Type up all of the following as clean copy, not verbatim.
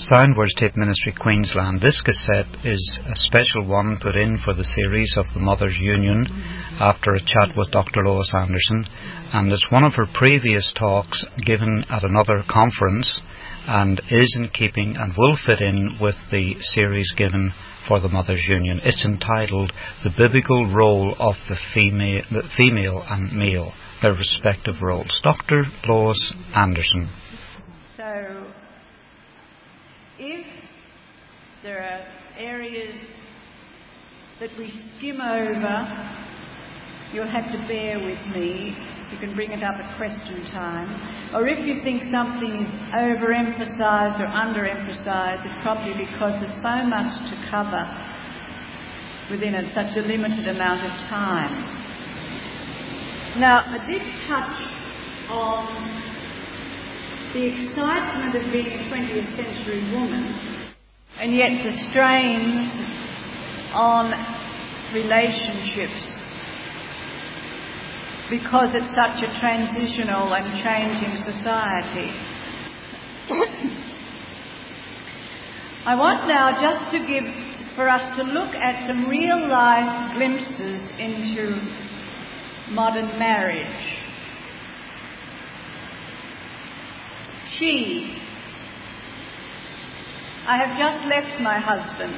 Sound Words Tape Ministry Queensland. This cassette is a special one put in for the series of the Mothers Union after a chat with Dr. Lois Anderson, and it's one of her previous talks given at another conference and is in keeping and will fit in with the series given for the Mothers Union. It's entitled The Biblical Role of the Female and Male, their respective roles. Dr. Lois Anderson. So, if there are areas that we skim over, you'll have to bear with me. You can bring it up at question time. Or if you think something is overemphasised or underemphasised, it's probably because there's so much to cover within such a limited amount of time. Now, I did touch on the excitement of being a 20th century woman, and yet the strains on relationships because it's such a transitional and changing society. I want now just to for us to look at some real life glimpses into modern marriage. I have just left my husband.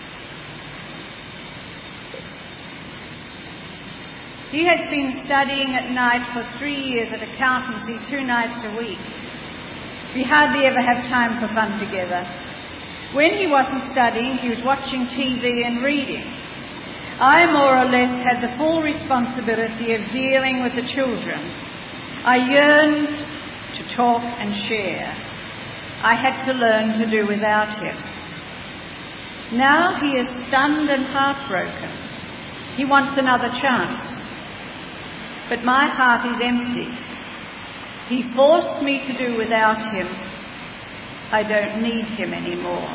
He has been studying at night for 3 years at accountancy 2 nights a week. We hardly ever have time for fun together. When he wasn't studying, he was watching TV and reading. I more or less had the full responsibility of dealing with the children. I yearned to talk and share. I had to learn to do without him. Now he is stunned and heartbroken. He wants another chance. But my heart is empty. He forced me to do without him. I don't need him anymore.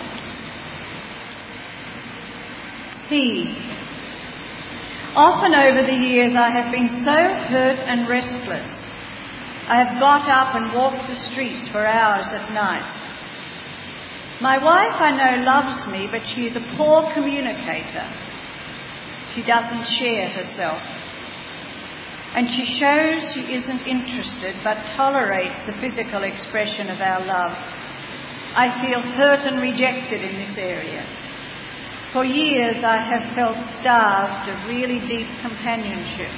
Often over the years I have been so hurt and restless. I have got up and walked the streets for hours at night. My wife, I know, loves me, but she is a poor communicator. She doesn't share herself. And she shows she isn't interested, but tolerates the physical expression of our love. I feel hurt and rejected in this area. For years I have felt starved of really deep companionship.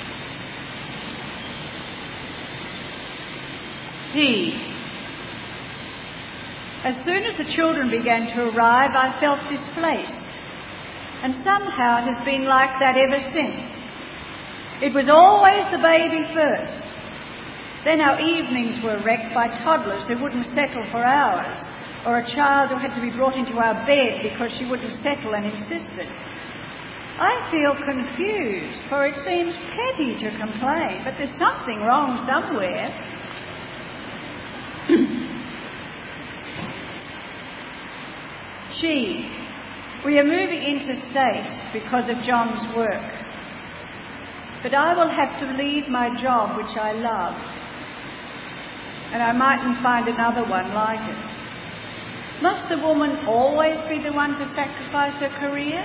As soon as the children began to arrive, I felt displaced. And somehow it has been like that ever since. It was always the baby first. Then our evenings were wrecked by toddlers who wouldn't settle for hours, or a child who had to be brought into our bed because she wouldn't settle and insisted. I feel confused, for it seems petty to complain, but there's something wrong somewhere. We are moving interstate because of John's work. But I will have to leave my job, which I love, and I mightn't find another one like it. Must a woman always be the one to sacrifice her career?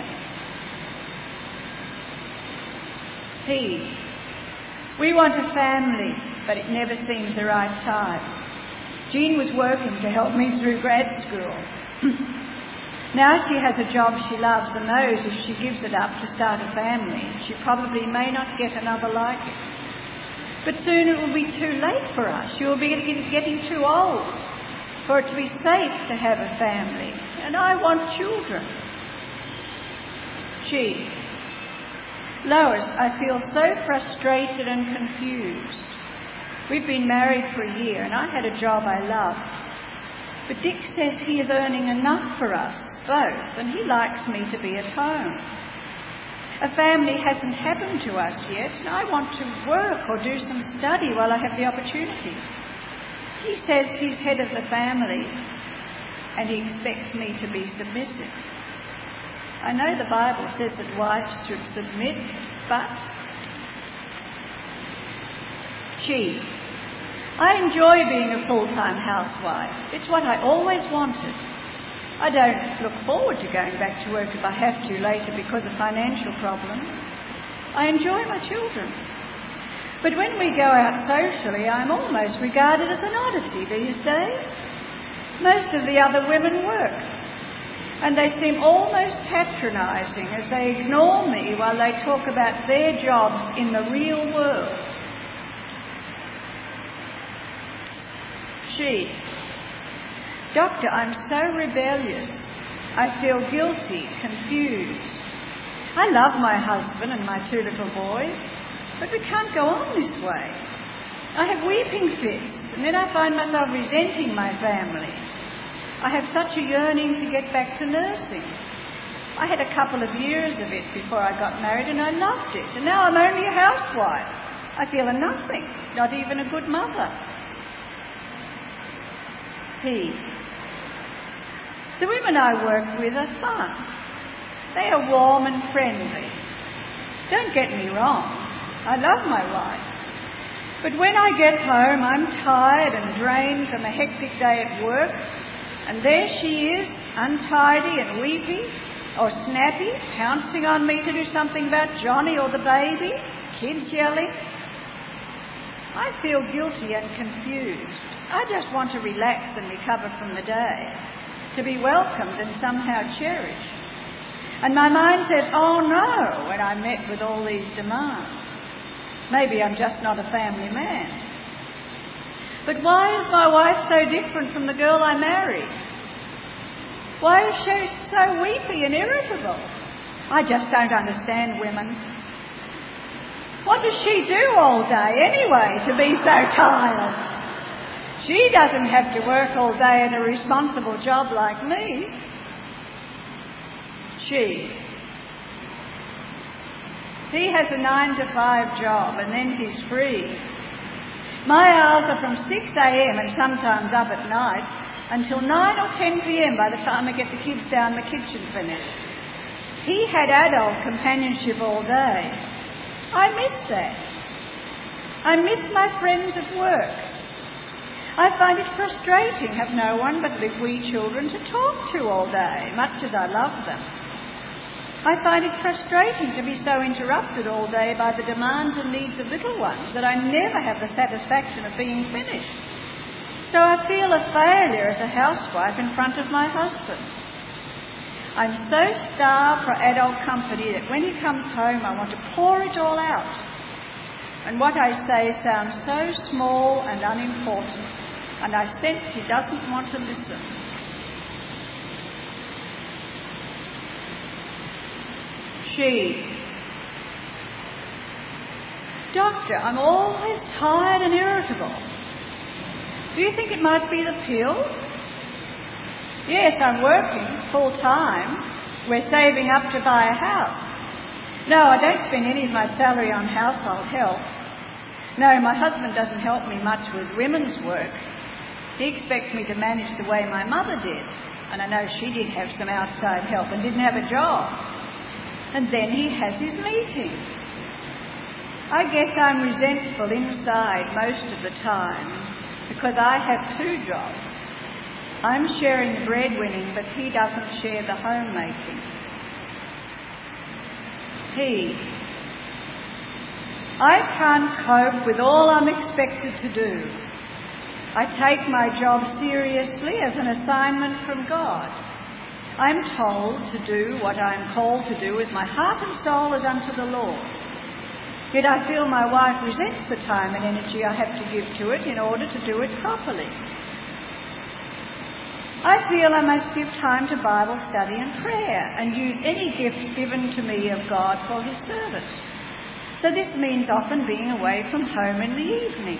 We want a family, but it never seems the right time. Jean was working to help me through grad school. Now she has a job she loves and knows if she gives it up to start a family, she probably may not get another like it. But soon it will be too late for us. She will be getting too old for it to be safe to have a family. And I want children. Lois, I feel so frustrated and confused. We've been married for a year and I had a job I loved. But Dick says he is earning enough for us both, and he likes me to be at home. A family hasn't happened to us yet, and I want to work or do some study while I have the opportunity. He says he's head of the family, and he expects me to be submissive. I know the Bible says that wives should submit, but I enjoy being a full-time housewife. It's what I always wanted. I don't look forward to going back to work if I have to later because of financial problems. I enjoy my children. But when we go out socially, I'm almost regarded as an oddity these days. Most of the other women work, and they seem almost patronising as they ignore me while they talk about their jobs in the real world. She: Doctor, I'm so rebellious. I feel guilty, confused. I love my husband and my 2 little boys, but we can't go on this way. I have weeping fits, and then I find myself resenting my family. I have such a yearning to get back to nursing. I had a couple of years of it before I got married, and I loved it. And now I'm only a housewife. I feel a nothing, not even a good mother. P: The women I work with are fun. They are warm and friendly. Don't get me wrong, I love my wife. But when I get home, I'm tired and drained from a hectic day at work, and there she is, untidy and weepy, or snappy, pouncing on me to do something about Johnny or the baby, kids yelling. I feel guilty and confused. I just want to relax and recover from the day, to be welcomed and somehow cherished. And my mind says, oh no, when I'm met with all these demands. Maybe I'm just not a family man. But why is my wife so different from the girl I married? Why is she so weepy and irritable? I just don't understand women. What does she do all day anyway to be so tired? She doesn't have to work all day in a responsible job like me. He has a 9-to-5 job and then he's free. My hours are from 6 a.m. and sometimes up at night until 9 or 10 p.m. by the time I get the kids down the kitchen finished. He had adult companionship all day. I miss that. I miss my friends at work. I find it frustrating to have no one but wee children to talk to all day, much as I love them. I find it frustrating to be so interrupted all day by the demands and needs of little ones that I never have the satisfaction of being finished. So I feel a failure as a housewife in front of my husband. I'm so starved for adult company that when he comes home I want to pour it all out. And what I say sounds so small and unimportant, and I sense he doesn't want to listen. Doctor, I'm always tired and irritable. Do you think it might be the pill? Yes, I'm working full time. We're saving up to buy a house. No, I don't spend any of my salary on household help. No, my husband doesn't help me much with women's work. He expects me to manage the way my mother did. And I know she did have some outside help and didn't have a job. And then he has his meetings. I guess I'm resentful inside most of the time because I have 2 jobs. I'm sharing the breadwinning, but he doesn't share the homemaking. I can't cope with all I'm expected to do. I take my job seriously as an assignment from God. I'm told to do what I'm called to do with my heart and soul as unto the Lord. Yet I feel my wife resents the time and energy I have to give to it in order to do it properly. I feel I must give time to Bible study and prayer and use any gifts given to me of God for his service. So this means often being away from home in the evening.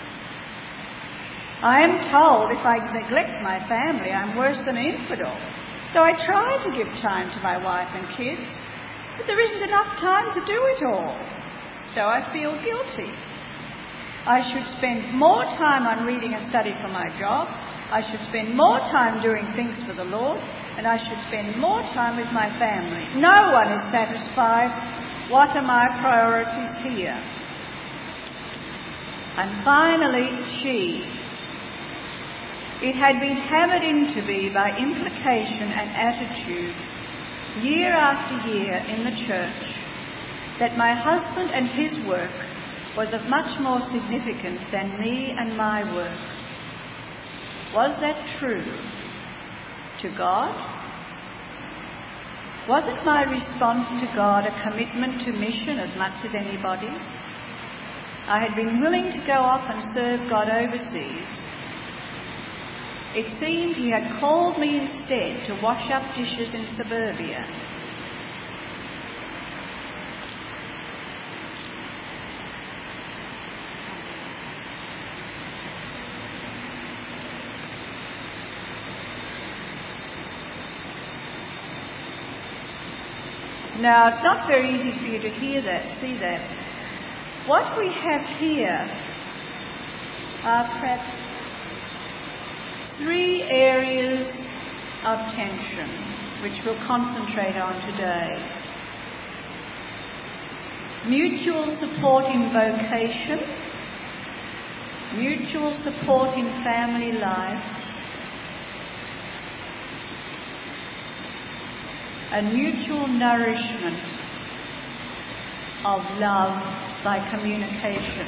I am told if I neglect my family, I'm worse than an infidel. So I try to give time to my wife and kids, but there isn't enough time to do it all. So I feel guilty. I should spend more time on reading and study for my job. I should spend more time doing things for the Lord, and I should spend more time with my family. No one is satisfied. What are my priorities here? And finally, It had been hammered into me by implication and attitude, year after year in the church, that my husband and his work was of much more significance than me and my work. Was that true? To God? Wasn't my response to God a commitment to mission as much as anybody's? I had been willing to go off and serve God overseas. It seemed He had called me instead to wash up dishes in suburbia. Now, it's not very easy for you to see that. What we have here are perhaps 3 areas of tension which we'll concentrate on today. Mutual support in vocation, mutual support in family life, and mutual nourishment of love by communication.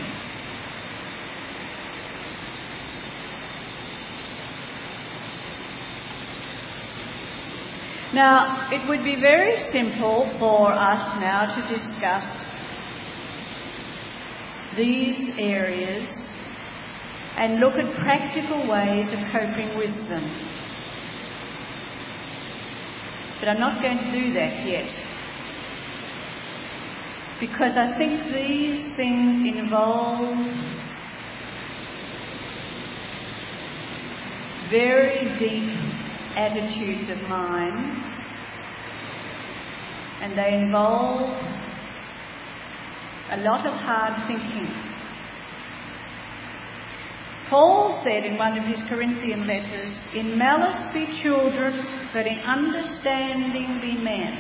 Now, it would be very simple for us now to discuss these areas and look at practical ways of coping with them. But I'm not going to do that yet, because I think these things involve very deep attitudes of mind, and they involve a lot of hard thinking. Paul said in one of his Corinthian letters, "In malice be children, but in understanding be men."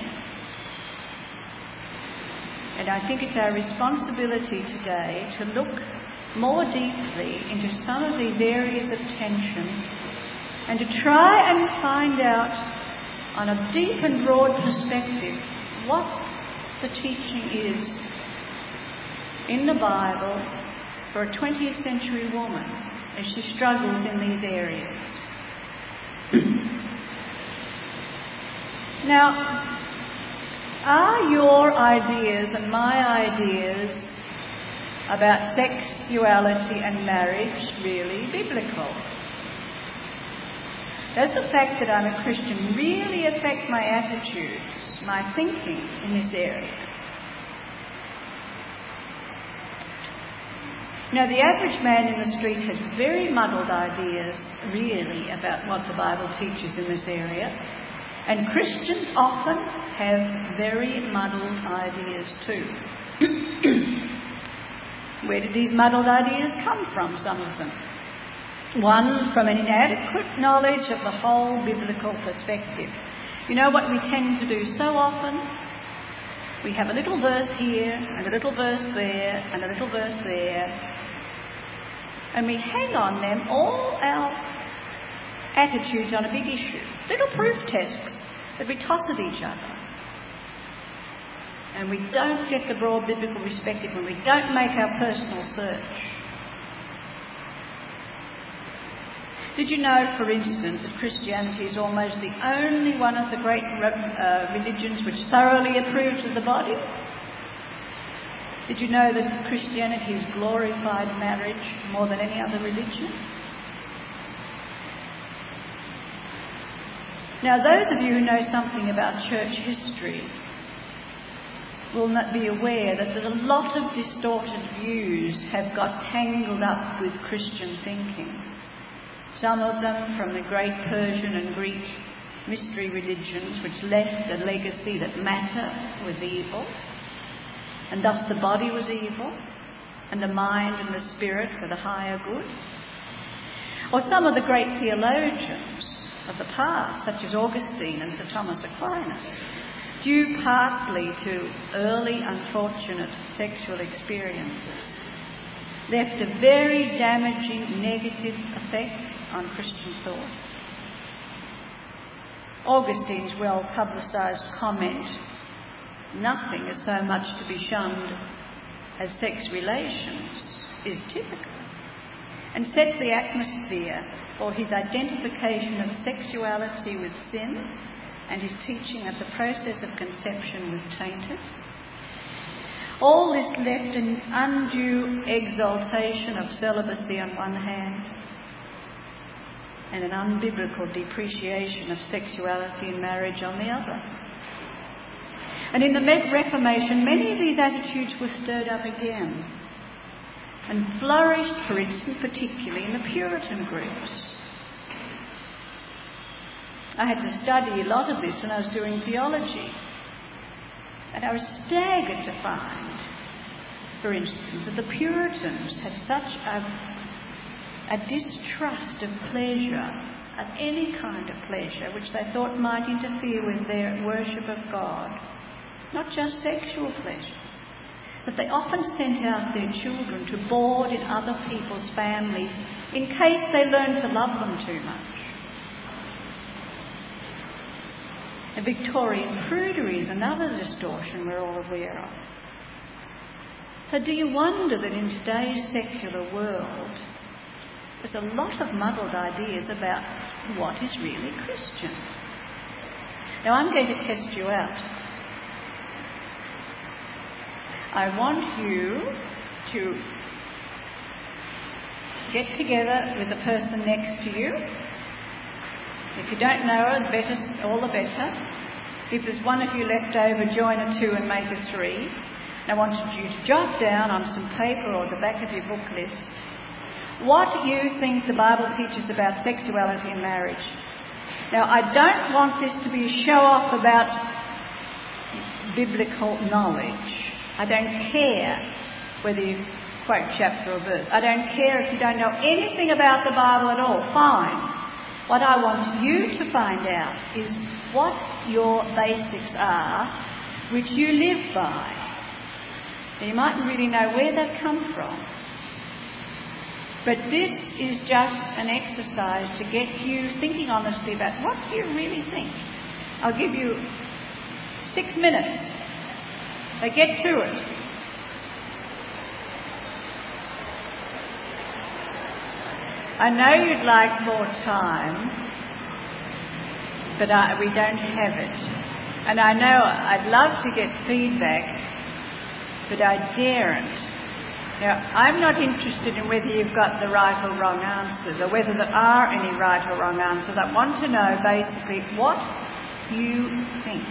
And I think it's our responsibility today to look more deeply into some of these areas of tension and to try and find out on a deep and broad perspective what the teaching is in the Bible for a 20th century woman as she struggles in these areas. Now, are your ideas and my ideas about sexuality and marriage really biblical? Does the fact that I'm a Christian really affect my attitudes, my thinking in this area? Now, the average man in the street has very muddled ideas, really, about what the Bible teaches in this area. And Christians often have very muddled ideas too. Where did these muddled ideas come from, some of them? One, from an inadequate knowledge of the whole biblical perspective. You know what we tend to do so often? We have a little verse here, and a little verse there, and a little verse there, and we hang on them all our attitudes on a big issue. Little proof texts that we toss at each other. And we don't get the broad biblical perspective when we don't make our personal search. Did you know, for instance, that Christianity is almost the only one of the great religions which thoroughly approves of the body? Did you know that Christianity has glorified marriage more than any other religion? Now, those of you who know something about church history will not be aware that a lot of distorted views have got tangled up with Christian thinking. Some of them from the great Persian and Greek mystery religions, which left a legacy that matter was evil, and thus the body was evil, and the mind and the spirit were the higher good. Or some of the great theologians of the past, such as Augustine and Sir Thomas Aquinas, due partly to early unfortunate sexual experiences, left a very damaging negative effect on Christian thought. Augustine's well-publicised comment, "Nothing is so much to be shunned as sex relations," is typical, and set the atmosphere for his identification of sexuality with sin and his teaching that the process of conception was tainted. All this left an undue exaltation of celibacy on one hand and an unbiblical depreciation of sexuality in marriage on the other. And in the Reformation, many of these attitudes were stirred up again and flourished, for instance, particularly in the Puritan groups. I had to study a lot of this when I was doing theology. And I was staggered to find, for instance, that the Puritans had such a distrust of pleasure, of any kind of pleasure, which they thought might interfere with their worship of God. Not just sexual pleasure, but they often sent out their children to board in other people's families in case they learned to love them too much. The Victorian prudery is another distortion we're all aware of. So do you wonder that in today's secular world there's a lot of muddled ideas about what is really Christian? Now I'm going to test you out. I want you to get together with the person next to you. If you don't know her, all the better. If there's one of you left over, join a two and make a three. I wanted you to jot down on some paper or the back of your book list what you think the Bible teaches about sexuality and marriage. Now, I don't want this to be a show-off about biblical knowledge. I don't care whether you quote chapter or verse. I don't care if you don't know anything about the Bible at all. Fine. What I want you to find out is what your basics are, which you live by. Now, you mightn't really know where they've come from. But this is just an exercise to get you thinking honestly about what do you really think. I'll give you 6 minutes. So get to it. I know you'd like more time, but we don't have it. And I know I'd love to get feedback, but I daren't. Now, I'm not interested in whether you've got the right or wrong answers, or whether there are any right or wrong answers. I want to know basically what you think.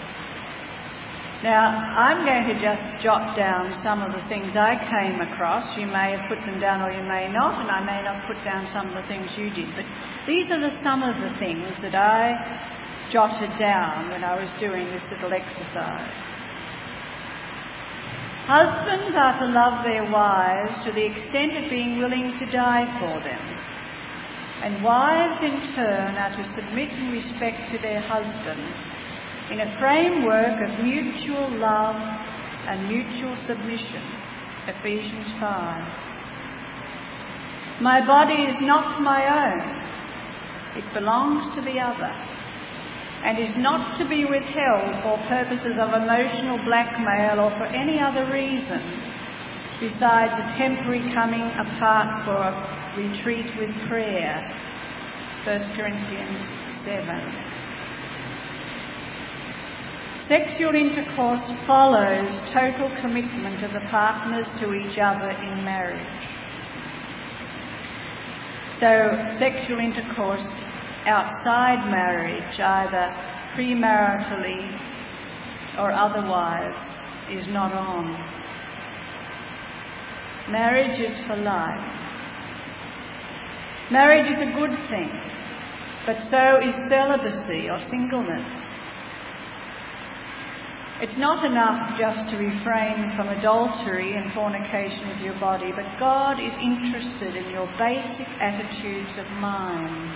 Now, I'm going to just jot down some of the things I came across. You may have put them down or you may not, and I may not put down some of the things you did. But these are some of the things that I jotted down when I was doing this little exercise. Husbands are to love their wives to the extent of being willing to die for them. And wives, in turn, are to submit and respect to their husbands in a framework of mutual love and mutual submission. Ephesians 5. My body is not my own. It belongs to the other, and is not to be withheld for purposes of emotional blackmail or for any other reason besides a temporary coming apart for a retreat with prayer. 1 Corinthians 7. Sexual intercourse follows total commitment of the partners to each other in marriage. So, sexual intercourse outside marriage, either premaritally or otherwise, is not on. Marriage is for life. Marriage is a good thing, but so is celibacy or singleness. It's not enough just to refrain from adultery and fornication with your body, but God is interested in your basic attitudes of mind.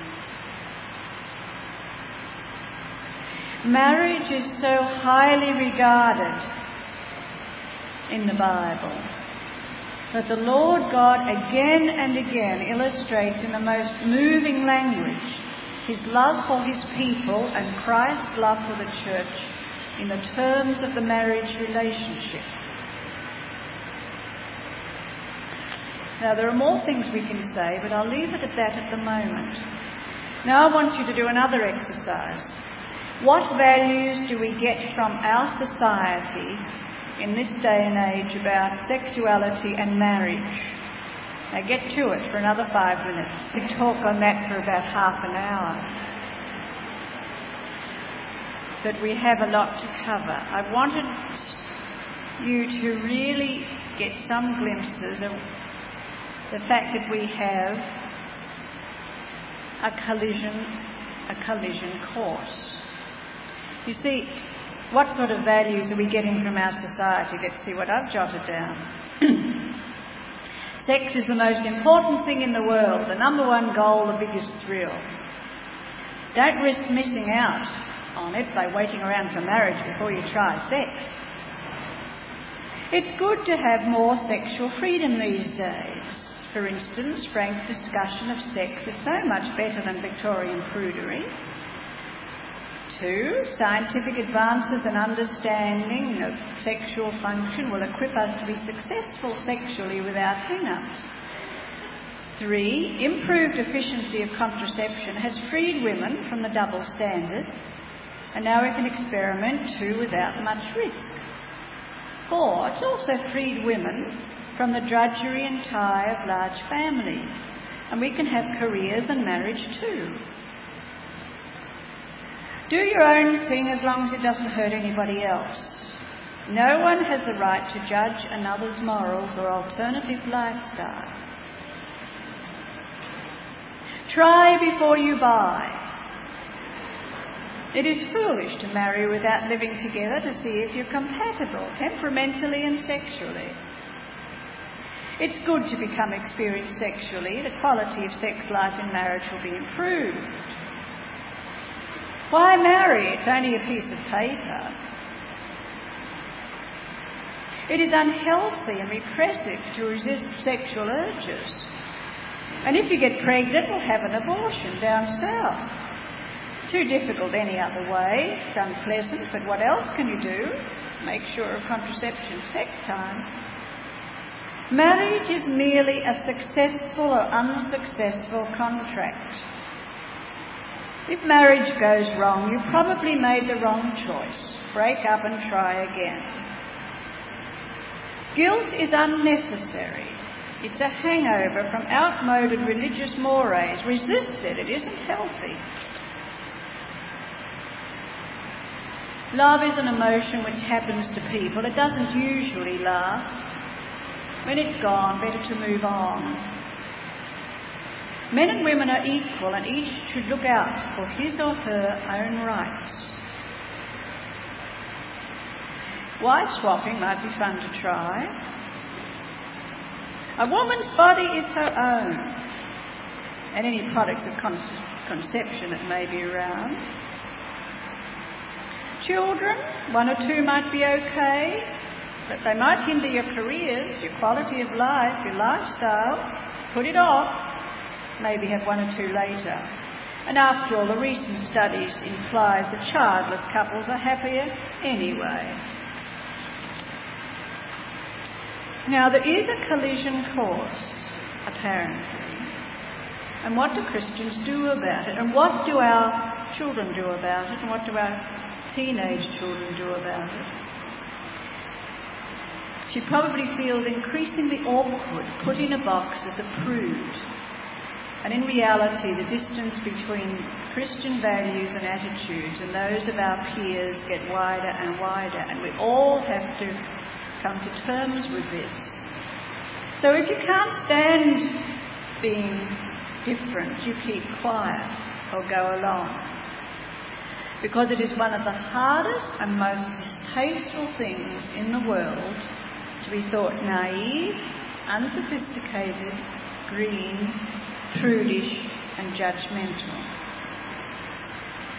Marriage is so highly regarded in the Bible. that the Lord God again and again illustrates in the most moving language his love for his people and Christ's love for the church in the terms of the marriage relationship. Now, there are more things we can say, but I'll leave it at that at the moment. Now I want you to do another exercise. What values do we get from our society in this day and age about sexuality and marriage? Now get to it for another 5 minutes. We talk on that for about half an hour. But we have a lot to cover. I wanted you to really get some glimpses of the fact that we have a collision course. You see, what sort of values are we getting from our society? Let's see what I've jotted down. Sex is the most important thing in the world, the number one goal, the biggest thrill. Don't risk missing out on it by waiting around for marriage before you try sex. It's good to have more sexual freedom these days. For instance, frank discussion of sex is so much better than Victorian prudery. 2, scientific advances and understanding of sexual function will equip us to be successful sexually without hang-ups. 3, improved efficiency of contraception has freed women from the double standard, and now we can experiment too without much risk. 4, it's also freed women from the drudgery and tie of large families, and we can have careers and marriage too. Do your own thing as long as it doesn't hurt anybody else. No one has the right to judge another's morals or alternative lifestyle. Try before you buy. It is foolish to marry without living together to see if you're compatible, temperamentally and sexually. It's good to become experienced sexually. The quality of sex life in marriage will be improved. Why marry? It's only a piece of paper. It is unhealthy and repressive to resist sexual urges. And if you get pregnant, we'll have an abortion down south. Too difficult any other way. It's unpleasant, but what else can you do? Make sure of contraception's sex time. Marriage is merely a successful or unsuccessful contract. If marriage goes wrong, you probably made the wrong choice. Break up and try again. Guilt is unnecessary. It's a hangover from outmoded religious mores. Resist it. It isn't healthy. Love is an emotion which happens to people. It doesn't usually last. When it's gone, better to move on. Men and women are equal, and each should look out for his or her own rights. Wife swapping might be fun to try. A woman's body is her own, and any products of conception that may be around. Children, 1 or 2 might be okay, but they might hinder your careers, your quality of life, your lifestyle. Put it off. Maybe have 1 or 2 later. And after all, the recent studies implies that childless couples are happier anyway. Now, there is a collision course, apparently. And what do Christians do about it? And what do our children do about it? And what do our teenage children do about it? She probably feels increasingly awkward, put in a box as a prude. And in reality, the distance between Christian values and attitudes and those of our peers get wider and wider, and we all have to come to terms with this. So if you can't stand being different, you keep quiet or go along. Because it is one of the hardest and most distasteful things in the world to be thought naive, unsophisticated, green, prudish and judgmental.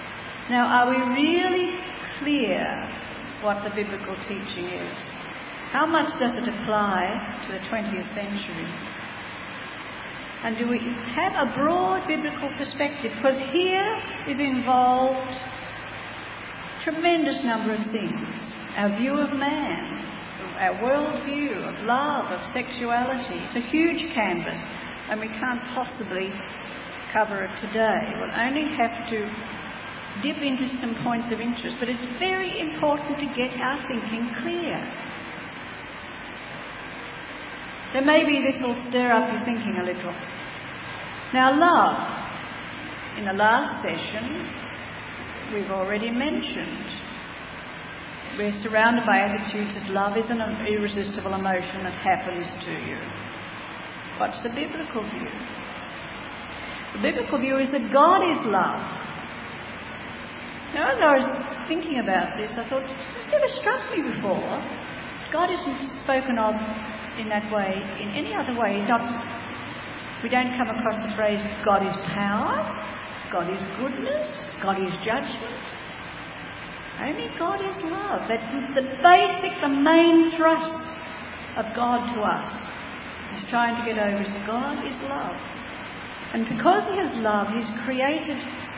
Now, are we really clear what the biblical teaching is? How much does it apply to the 20th century? And do we have a broad biblical perspective? Because here is involved a tremendous number of things. Our view of man, our world view of love, of sexuality. It's a huge canvas, and we can't possibly cover it today. We'll only have to dip into some points of interest, but it's very important to get our thinking clear. So maybe this will stir up your thinking a little. Now, love. In the last session, we've already mentioned. We're surrounded by attitudes that love is an irresistible emotion that happens to you. What's the biblical view? The biblical view is that God is love. Now, as I was thinking about this, I thought, it's never struck me before. God isn't spoken of in that way, in any other way. We don't come across the phrase, God is power, God is goodness, God is judgment. Only God is love. That's the main thrust of God to us. He's trying to get over is God is love. And because He is love, He's created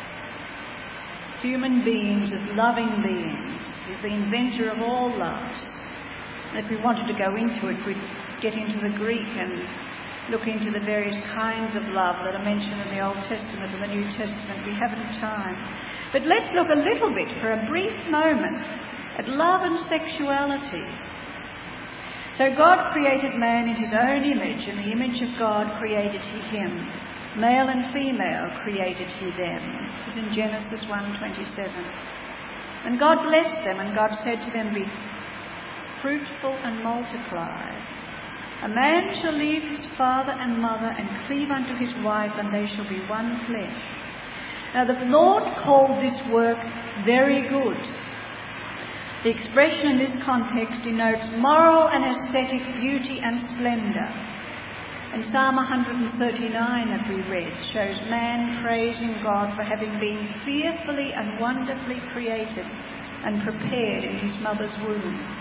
human beings as loving beings. He's the inventor of all loves. And if we wanted to go into it, we'd get into the Greek and look into the various kinds of love that are mentioned in the Old Testament and the New Testament. We haven't time. But let's look a little bit, for a brief moment, at love and sexuality. So God created man in His own image. In the image of God created He him. Male and female created He them. This is in Genesis 1:27. And God blessed them, and God said to them, be fruitful and multiply. A man shall leave his father and mother and cleave unto his wife, and they shall be one flesh. Now the Lord called this work very good. The expression in this context denotes moral and aesthetic beauty and splendour. And Psalm 139 that we read shows man praising God for having been fearfully and wonderfully created and prepared in his mother's womb.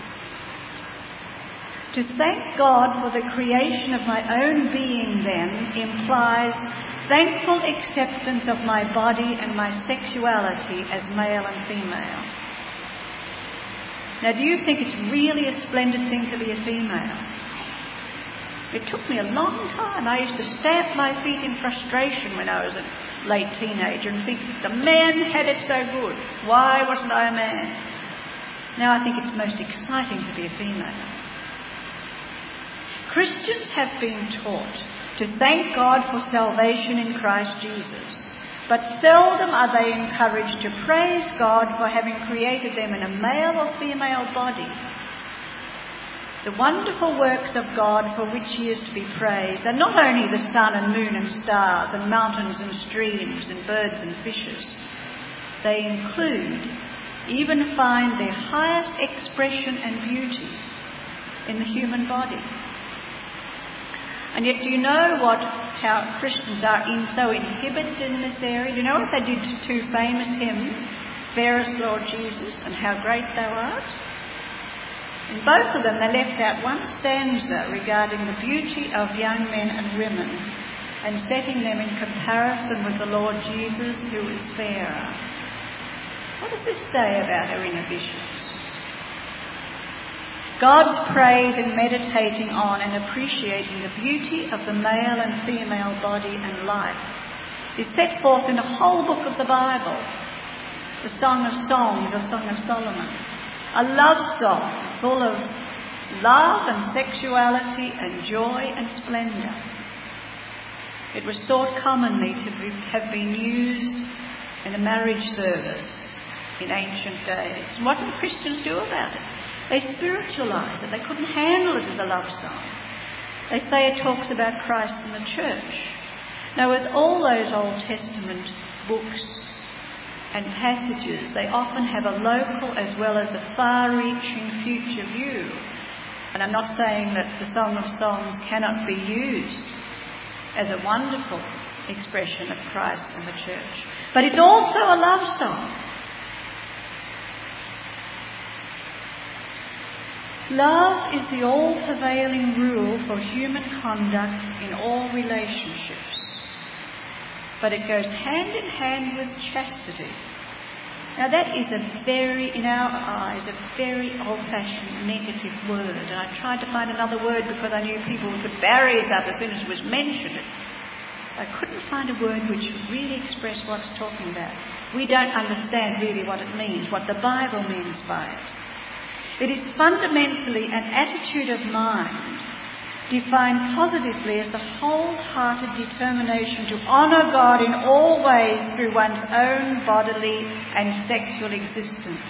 To thank God for the creation of my own being, then, implies thankful acceptance of my body and my sexuality as male and female. Now, do you think it's really a splendid thing to be a female? It took me a long time. I used to stamp my feet in frustration when I was a late teenager and think, the men had it so good. Why wasn't I a man? Now I think it's most exciting to be a female. Christians have been taught to thank God for salvation in Christ Jesus, but seldom are they encouraged to praise God for having created them in a male or female body. The wonderful works of God for which He is to be praised are not only the sun and moon and stars and mountains and streams and birds and fishes. They include, even find their highest expression and beauty in the human body. And yet, do you know how Christians are so inhibited in this area? Do you know what they did to two famous hymns, Fairest Lord Jesus and How Great Thou Art? In both of them, they left out one stanza regarding the beauty of young men and women and setting them in comparison with the Lord Jesus, who is fairer. What does this say about our inhibitions? God's praise in meditating on and appreciating the beauty of the male and female body and life is set forth in a whole book of the Bible. The Song of Songs, or Song of Solomon. A love song full of love and sexuality and joy and splendour. It was thought commonly to have been used in a marriage service in ancient days. And what did Christians do about it? They spiritualise it. They couldn't handle it as a love song. They say it talks about Christ and the church. Now, with all those Old Testament books and passages, they often have a local as well as a far-reaching future view. And I'm not saying that the Song of Songs cannot be used as a wonderful expression of Christ and the church. But it's also a love song. Love is the all-prevailing rule for human conduct in all relationships. But it goes hand in hand with chastity. Now that is in our eyes, a very old-fashioned negative word. And I tried to find another word because I knew people would put barriers up as soon as it was mentioned. I couldn't find a word which would really express what it's talking about. We don't understand really what it means, what the Bible means by it. It is fundamentally an attitude of mind defined positively as the wholehearted determination to honour God in all ways through one's own bodily and sexual existence.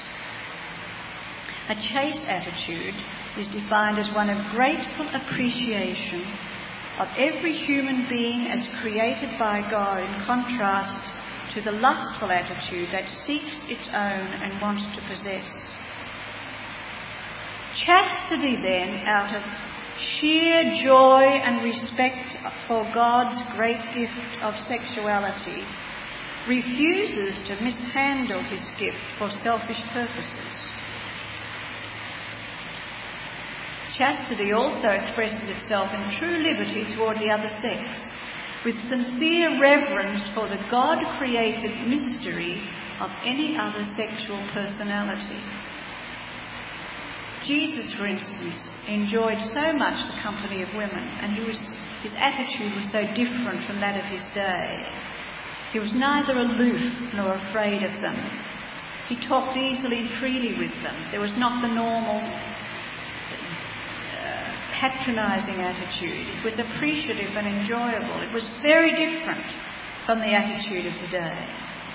A chaste attitude is defined as one of grateful appreciation of every human being as created by God, in contrast to the lustful attitude that seeks its own and wants to possess. Chastity, then, out of sheer joy and respect for God's great gift of sexuality, refuses to mishandle his gift for selfish purposes. Chastity also expresses itself in true liberty toward the other sex, with sincere reverence for the God-created mystery of any other sexual personality. Jesus, for instance, enjoyed so much the company of women, and his attitude was so different from that of his day. He was neither aloof nor afraid of them. He talked easily and freely with them. There was not the normal patronising attitude. It was appreciative and enjoyable. It was very different from the attitude of the day.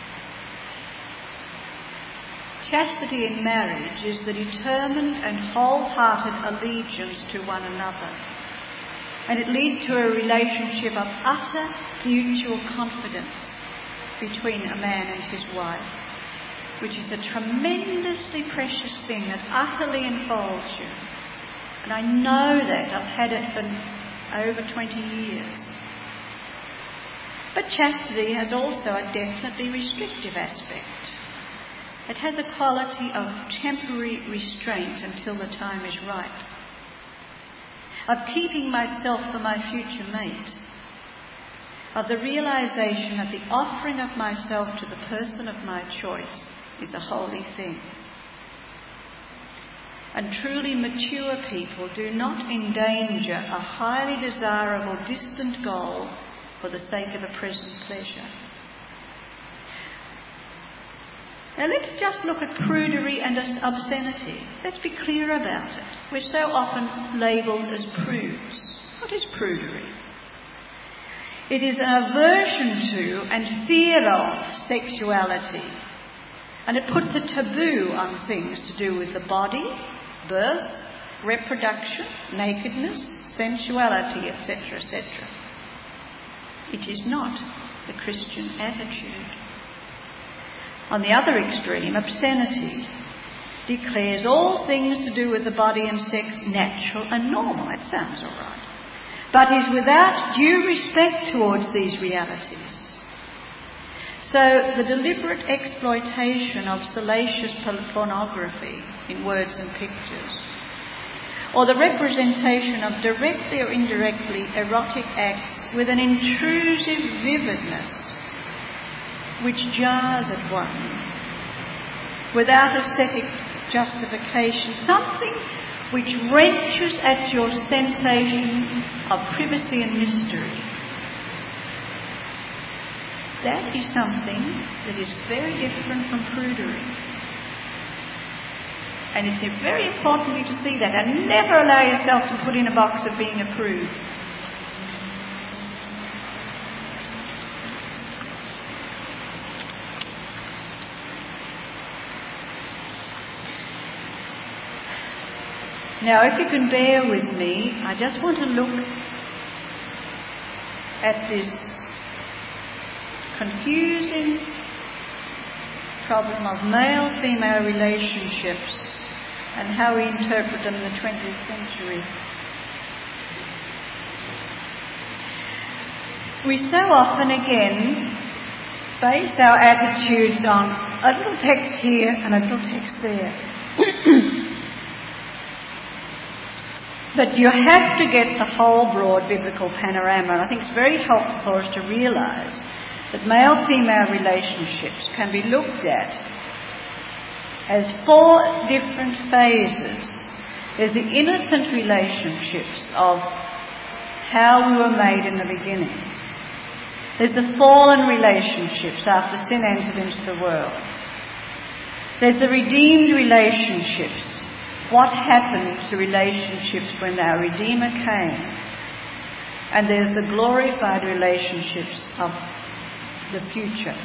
Chastity in marriage is the determined and wholehearted allegiance to one another, and it leads to a relationship of utter mutual confidence between a man and his wife, which is a tremendously precious thing that utterly enfolds you. And I know that. I've had it for over 20 years. But chastity has also a definitely restrictive aspect. It has a quality of temporary restraint until the time is right, of keeping myself for my future mate, of the realization that the offering of myself to the person of my choice is a holy thing. And truly mature people do not endanger a highly desirable distant goal for the sake of a present pleasure. Now let's just look at prudery and obscenity. Let's be clear about it. We're so often labelled as prudes. What is prudery? It is an aversion to and fear of sexuality. And it puts a taboo on things to do with the body, birth, reproduction, nakedness, sensuality, etc., etc. It is not the Christian attitude. On the other extreme, obscenity declares all things to do with the body and sex natural and normal. It sounds all right. But is without due respect towards these realities. So the deliberate exploitation of salacious pornography in words and pictures, or the representation of directly or indirectly erotic acts with an intrusive vividness which jars at one, without ascetic justification, something which wrenches at your sensation of privacy and mystery. That is something that is very different from prudery. And it's very important for you to see that, and never allow yourself to put in a box of being a prude. Now, if you can bear with me, I just want to look at this confusing problem of male-female relationships and how we interpret them in the 20th century. We so often, again, base our attitudes on a little text here and a little text there. But you have to get the whole broad biblical panorama. And I think it's very helpful for us to realise that male-female relationships can be looked at as 4 different phases. There's the innocent relationships of how we were made in the beginning. There's the fallen relationships after sin entered into the world. There's the redeemed relationships. What happened to relationships when our Redeemer came? And there's the glorified relationships of the future.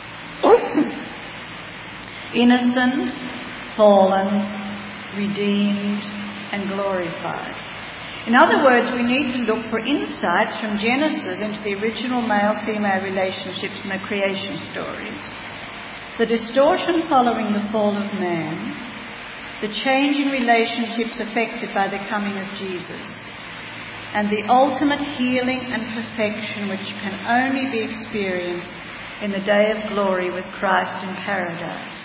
Innocent, fallen, redeemed, and glorified. In other words, we need to look for insights from Genesis into the original male-female relationships in the creation stories, the distortion following the fall of man, the change in relationships affected by the coming of Jesus, and the ultimate healing and perfection which can only be experienced in the day of glory with Christ in paradise.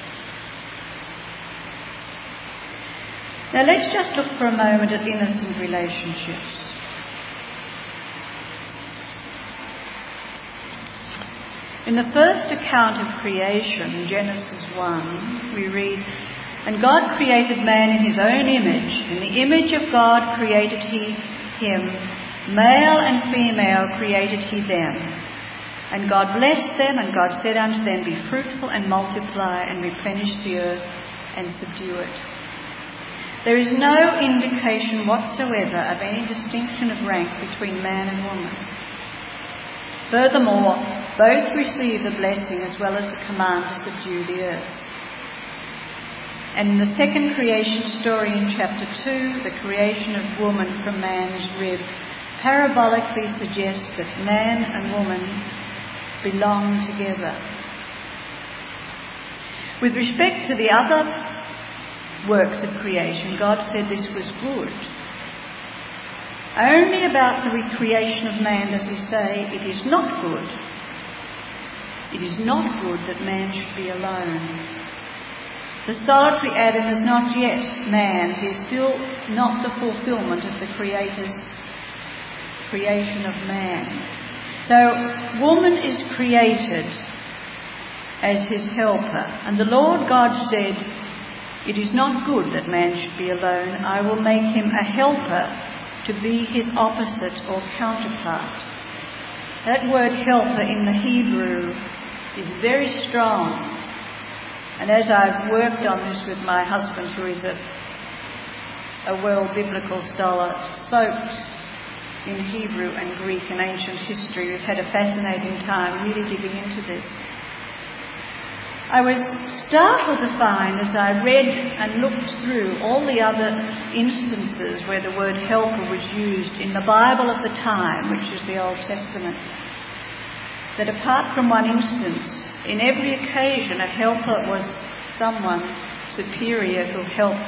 Now let's just look for a moment at innocent relationships. In the first account of creation, Genesis 1, we read, "And God created man in his own image. In the image of God created he him. Male and female created he them. And God blessed them, and God said unto them, Be fruitful and multiply, and replenish the earth and subdue it." There is no indication whatsoever of any distinction of rank between man and woman. Furthermore, both receive the blessing as well as the command to subdue the earth. And in the second creation story in chapter 2, the creation of woman from man's rib parabolically suggests that man and woman belong together. With respect to the other works of creation, God said this was good. Only about the recreation of man does he say, "It is not good. It is not good that man should be alone." The solitary Adam is not yet man. He is still not the fulfillment of the Creator's creation of man. So, woman is created as his helper. And the Lord God said, "It is not good that man should be alone. I will make him a helper to be his opposite or counterpart." That word helper in the Hebrew is very strong. And as I've worked on this with my husband, who is a well-biblical scholar, soaked in Hebrew and Greek and ancient history, we've had a fascinating time really digging into this. I was startled to find, as I read and looked through all the other instances where the word helper was used in the Bible of the time, which is the Old Testament, that apart from one instance, in every occasion a helper was someone superior who helped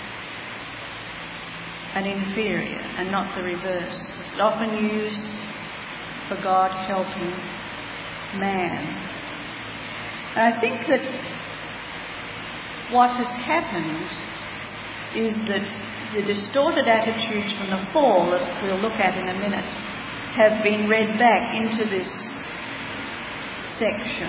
an inferior, and not the reverse. It's often used for God helping man. And I think that what has happened is that the distorted attitudes from the fall, that we'll look at in a minute, have been read back into this section.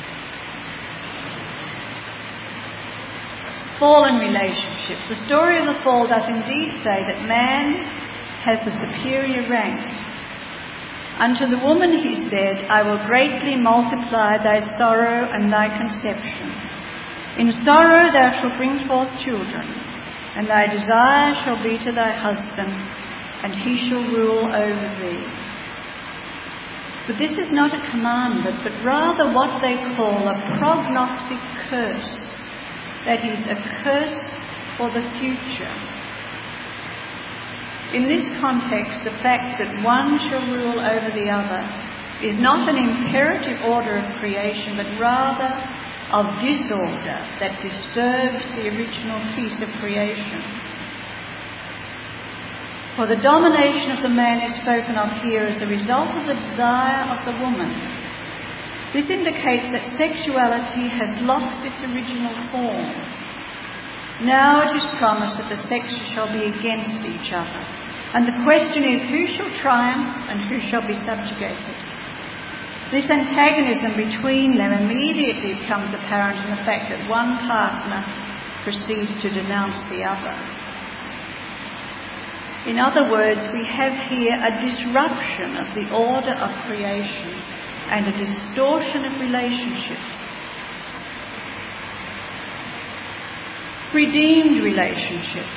Fallen relationships. The story of the fall does indeed say that man has the superior rank. Unto the woman he said, "I will greatly multiply thy sorrow and thy conception. In sorrow thou shalt bring forth children, and thy desire shall be to thy husband, and he shall rule over thee." But this is not a commandment, but rather what they call a prognostic curse. That is, a curse for the future. In this context, the fact that one shall rule over the other is not an imperative order of creation, but rather of disorder that disturbs the original peace of creation. For the domination of the man is spoken of here as the result of the desire of the woman. This indicates that sexuality has lost its original form. Now it is promised that the sexes shall be against each other. And the question is, who shall triumph and who shall be subjugated? This antagonism between them immediately becomes apparent in the fact that one partner proceeds to denounce the other. In other words, we have here a disruption of the order of creation and a distortion of relationships. Redeemed relationships.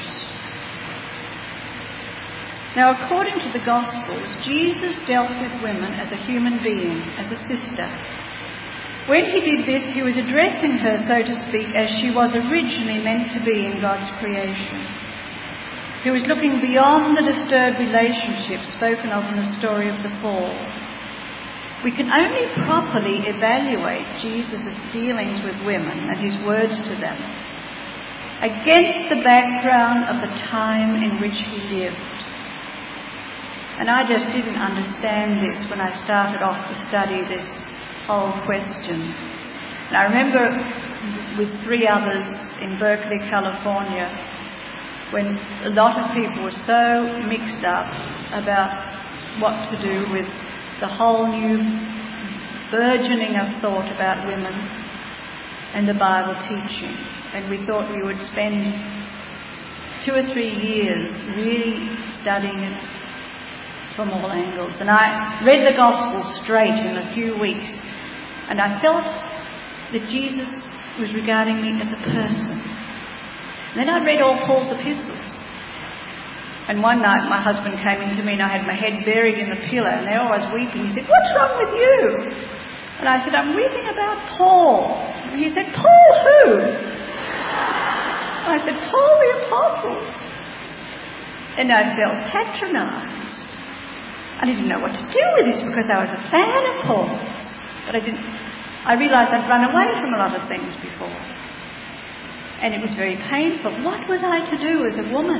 Now, according to the Gospels, Jesus dealt with women as a human being, as a sister. When he did this, he was addressing her, so to speak, as she was originally meant to be in God's creation. He was looking beyond the disturbed relationship spoken of in the story of the fall. We can only properly evaluate Jesus' dealings with women and his words to them against the background of the time in which he lived. And I just didn't understand this when I started off to study this whole question. And I remember with 3 others in Berkeley, California, when a lot of people were so mixed up about what to do with the whole new burgeoning of thought about women and the Bible teaching. And we thought we would spend 2 or 3 years really studying it from all angles. And I read the Gospel straight in a few weeks, and I felt that Jesus was regarding me as a person. And then I read all Paul's epistles. And one night my husband came in to me and I had my head buried in the pillow, and there I was weeping. He said, "What's wrong with you?" And I said, "I'm reading about Paul." And he said, "Paul who?" I said, "Paul the Apostle." And I felt patronised. I didn't know what to do with this because I was a fan of Paul's. But I realised I'd run away from a lot of things before. And it was very painful. What was I to do as a woman?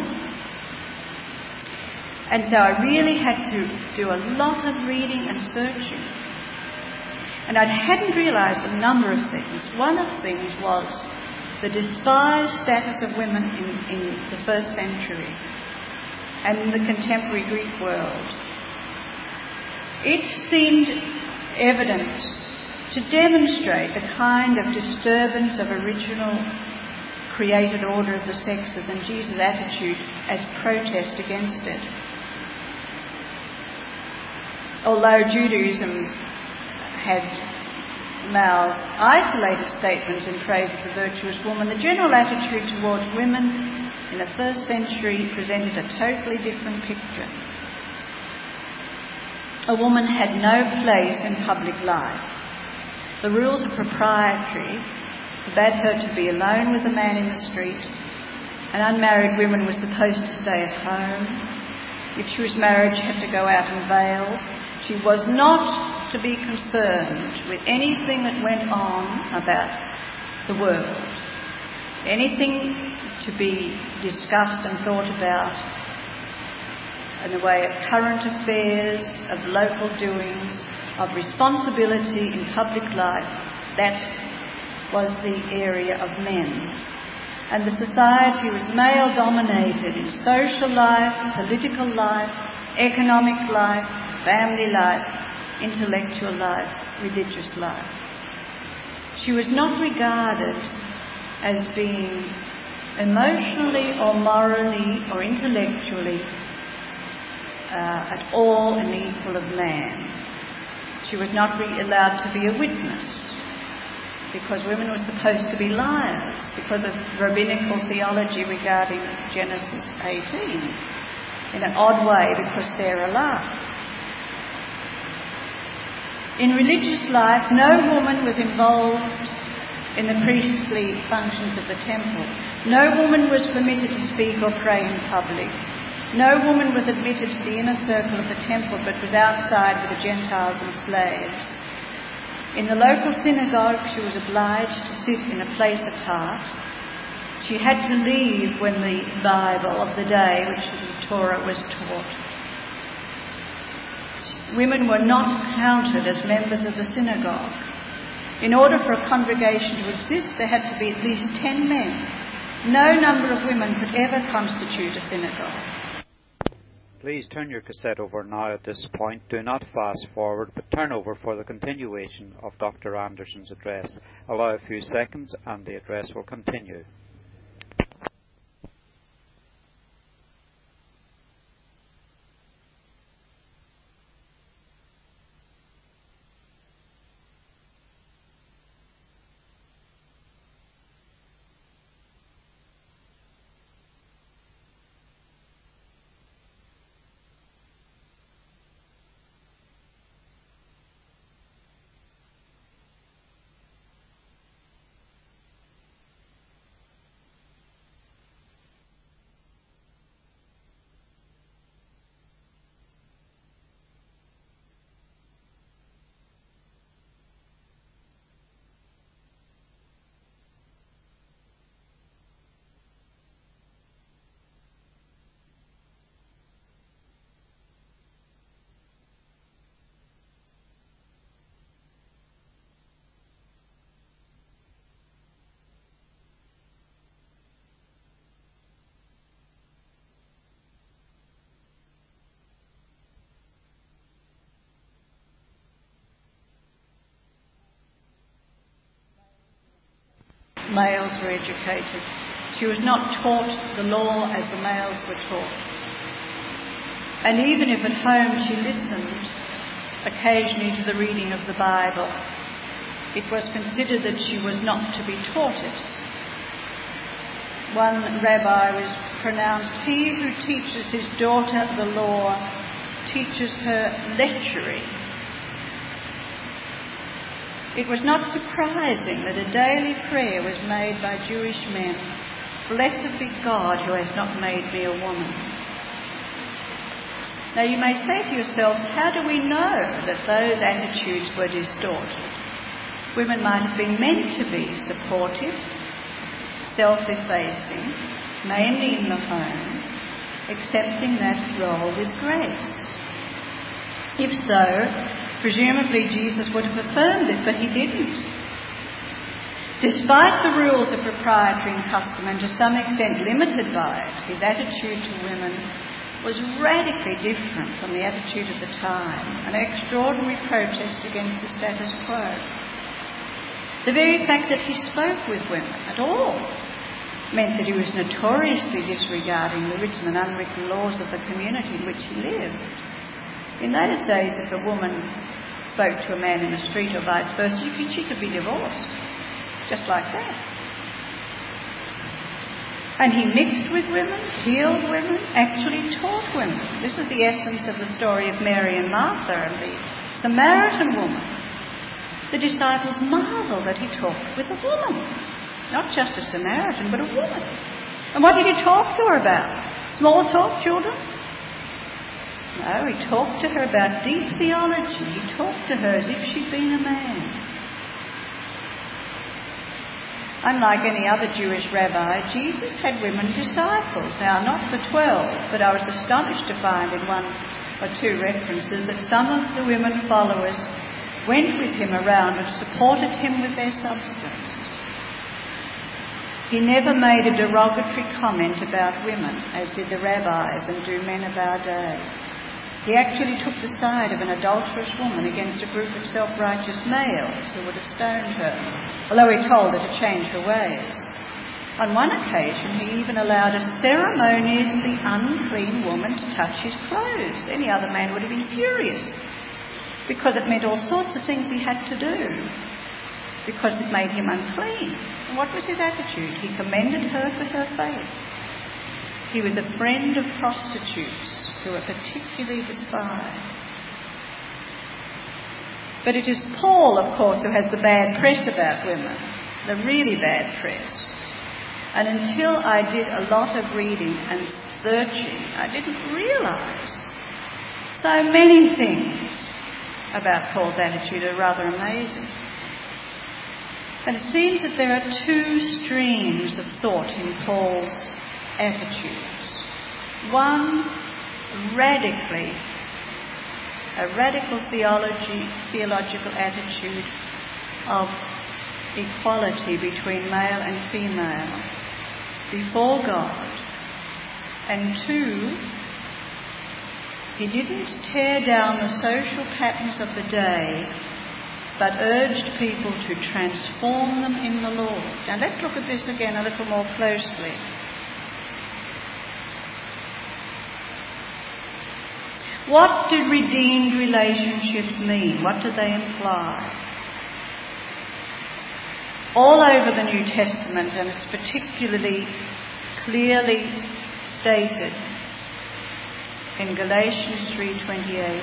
And so I really had to do a lot of reading and searching. And I hadn't realised a number of things. One of the things was the despised status of women in the first century and in the contemporary Greek world. It seemed evident to demonstrate the kind of disturbance of original created order of the sexes and Jesus' attitude as protest against it. Although Judaism had male isolated statements in praise of the virtuous woman, the general attitude towards women in the first century presented a totally different picture. A woman had no place in public life. The rules of propriety forbade her to be alone with a man in the street, and unmarried women were supposed to stay at home. If she was married, she had to go out and veil. She was not to be concerned with anything that went on about the world, anything to be discussed and thought about in the way of current affairs, of local doings, of responsibility in public life. That was the area of men. And the society was male-dominated in social life, political life, economic life, family life, intellectual life, religious life. She was not regarded as being emotionally or morally or intellectually at all an equal of man. She was not allowed to be a witness because women were supposed to be liars because of rabbinical theology regarding Genesis 18 in an odd way because Sarah lied. In religious life, no woman was involved in the priestly functions of the temple. No woman was permitted to speak or pray in public. No woman was admitted to the inner circle of the temple but was outside with the Gentiles and slaves. In the local synagogue, she was obliged to sit in a place apart. She had to leave when the Bible of the day, which was the Torah, was taught. Women were not counted as members of the synagogue. In order for a congregation to exist, there had to be at least 10 men. No number of women could ever constitute a synagogue. Please turn your cassette over now at this point. Do not fast forward, but turn over for the continuation of Dr. Anderson's address. Allow a few seconds and the address will continue. Males were educated. She was not taught the law as the males were taught. And even if at home she listened occasionally to the reading of the Bible, it was considered that she was not to be taught it. One rabbi was pronounced, "He who teaches his daughter the law teaches her lechery." It was not surprising that a daily prayer was made by Jewish men, "Blessed be God who has not made me a woman." Now you may say to yourselves, how do we know that those attitudes were distorted? Women might have been meant to be supportive, self-effacing, mainly in the home, accepting that role with grace. If so, presumably Jesus would have affirmed it, but he didn't. Despite the rules of propriety and custom, and to some extent limited by it, his attitude to women was radically different from the attitude of the time, an extraordinary protest against the status quo. The very fact that he spoke with women at all meant that he was notoriously disregarding the written and unwritten laws of the community in which he lived. In those days, if a woman spoke to a man in the street or vice versa, she could be divorced, just like that. And he mixed with women, healed women, actually taught women. This is the essence of the story of Mary and Martha and the Samaritan woman. The disciples marveled that he talked with a woman, not just a Samaritan, but a woman. And what did he talk to her about? Small talk, children? No, he talked to her about deep theology. He talked to her as if she'd been a man. Unlike any other Jewish rabbi, Jesus had women disciples. Now, not the 12, but I was astonished to find in one or two references that some of the women followers went with him around and supported him with their substance. He never made a derogatory comment about women, as did the rabbis and do men of our day. He actually took the side of an adulterous woman against a group of self-righteous males who would have stoned her, although he told her to change her ways. On one occasion, he even allowed a ceremoniously unclean woman to touch his clothes. Any other man would have been furious, because it meant all sorts of things he had to do, because it made him unclean. And what was his attitude? He commended her for her faith. He was a friend of prostitutes who were particularly despised. But it is Paul, of course, who has the bad press about women, the really bad press. And until I did a lot of reading and searching, I didn't realise so many things about Paul's attitude are rather amazing. And it seems that there are two streams of thought in Paul's attitudes. One, a radical theological attitude of equality between male and female. before God. And 2, he didn't tear down the social patterns of the day, but urged people to transform them in the Lord. Now let's look at this again a little more closely. What do redeemed relationships mean? What do they imply? All over the New Testament, and it's particularly clearly stated in Galatians 3:28,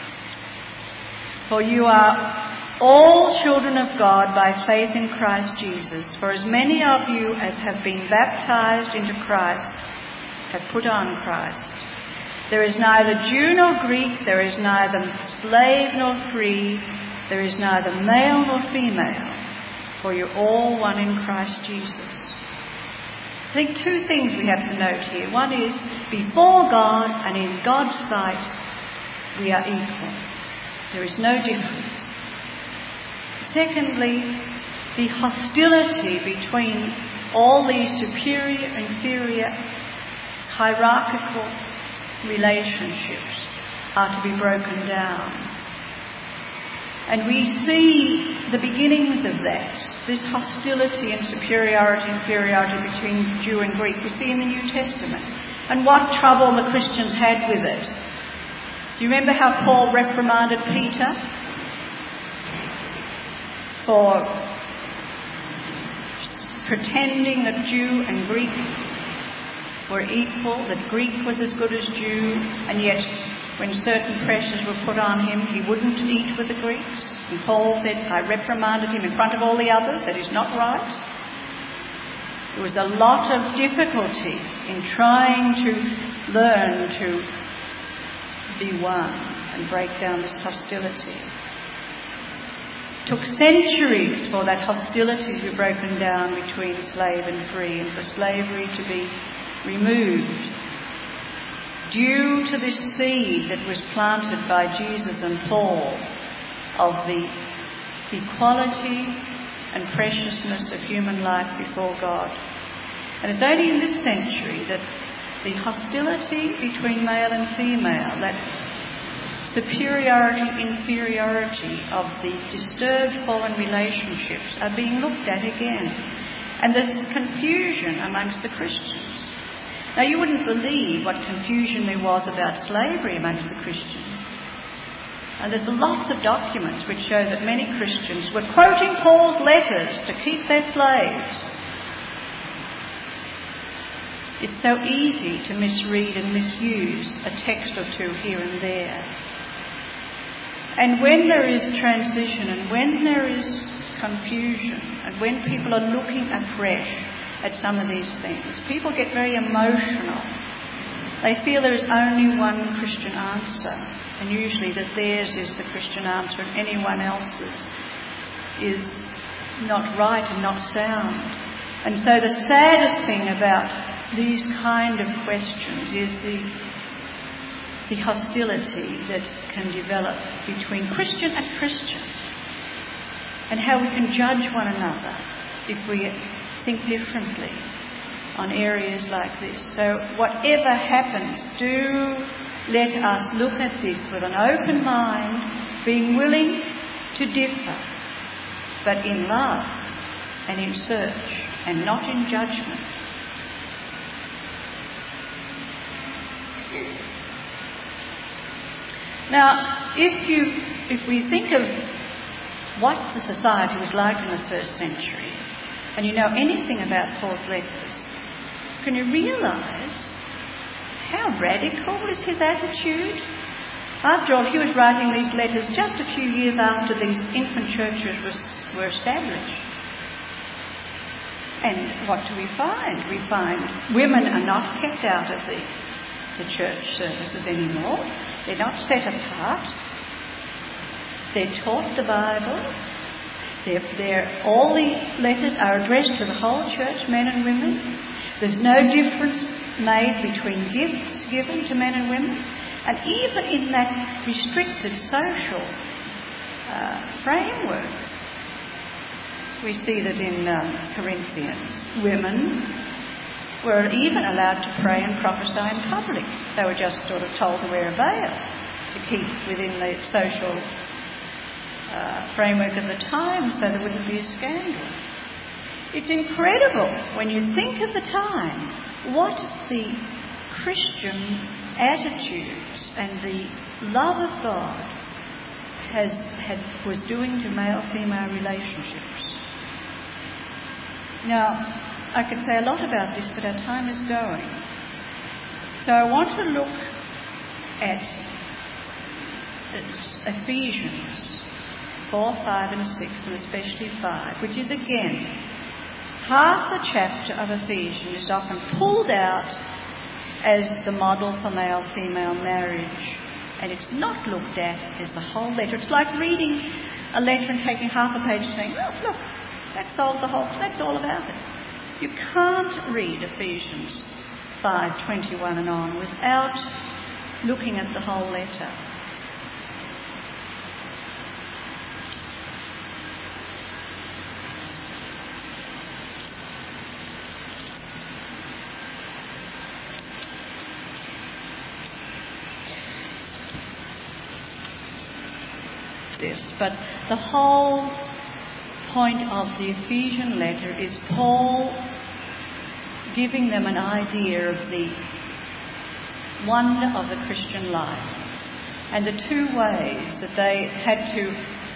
"For you are all children of God by faith in Christ Jesus. For as many of you as have been baptized into Christ have put on Christ. There is neither Jew nor Greek, there is neither slave nor free, there is neither male nor female, for you're all one in Christ Jesus." I think 2 things we have to note here. One is, before God and in God's sight, we are equal. There is no difference. Secondly, the hostility between all these superior, inferior, hierarchical relationships are to be broken down. And we see the beginnings of that, this hostility and superiority, inferiority between Jew and Greek. We see in the New Testament. And what trouble the Christians had with it. Do you remember how Paul reprimanded Peter for pretending that Jew and Greek were equal, that Greek was as good as Jew, and yet when certain pressures were put on him, he wouldn't eat with the Greeks? And Paul said, I reprimanded him in front of all the others. That is not right. There was a lot of difficulty in trying to learn to be one and break down this hostility. It took centuries for that hostility to be broken down between slave and free, and for slavery to be removed, due to this seed that was planted by Jesus and Paul of the equality and preciousness of human life before God. And it's only in this century that the hostility between male and female, that superiority, inferiority of the disturbed fallen relationships are being looked at again. And there's confusion amongst the Christians. Now, you wouldn't believe what confusion there was about slavery amongst the Christians. And there's lots of documents which show that many Christians were quoting Paul's letters to keep their slaves. It's so easy to misread and misuse a text or 2 here and there. And when there is transition, and when there is confusion, and when people are looking afresh at some of these things, people get very emotional. They feel there is only one Christian answer, and usually that theirs is the Christian answer and anyone else's is not right and not sound. And so the saddest thing about these kind of questions is the hostility that can develop between Christian and Christian, and how we can judge one another if we think differently on areas like this. So whatever happens, do let us look at this with an open mind, being willing to differ, but in love and in search and not in judgment. Now, if we think of what the society was like in the first century, and you know anything about Paul's letters, can you realise how radical is his attitude? After all, he was writing these letters just a few years after these infant churches were established. And what do we find? We find women are not kept out of the church services anymore. They're not set apart. They're taught the Bible. All the letters are addressed to the whole church, men and women. There's no difference made between gifts given to men and women. And even in that restricted social framework, we see that in Corinthians, women were even allowed to pray and prophesy in public. They were just sort of told to wear a veil to keep within the social framework of the time so there wouldn't be a scandal. It's incredible when you think of the time what the Christian attitudes and the love of God was doing to male-female relationships. Now, I could say a lot about this, but our time is going. So I want to look at Ephesians 4, 5 and 6, and especially 5, which is again, half the chapter of Ephesians is often pulled out as the model for male-female marriage, and it's not looked at as the whole letter. It's like reading a letter and taking half a page and saying, oh, look, that's all about it. You can't read Ephesians 5:21 and on without looking at the whole letter. But the whole point of the Ephesian letter is Paul giving them an idea of the wonder of the Christian life and the two ways that they had to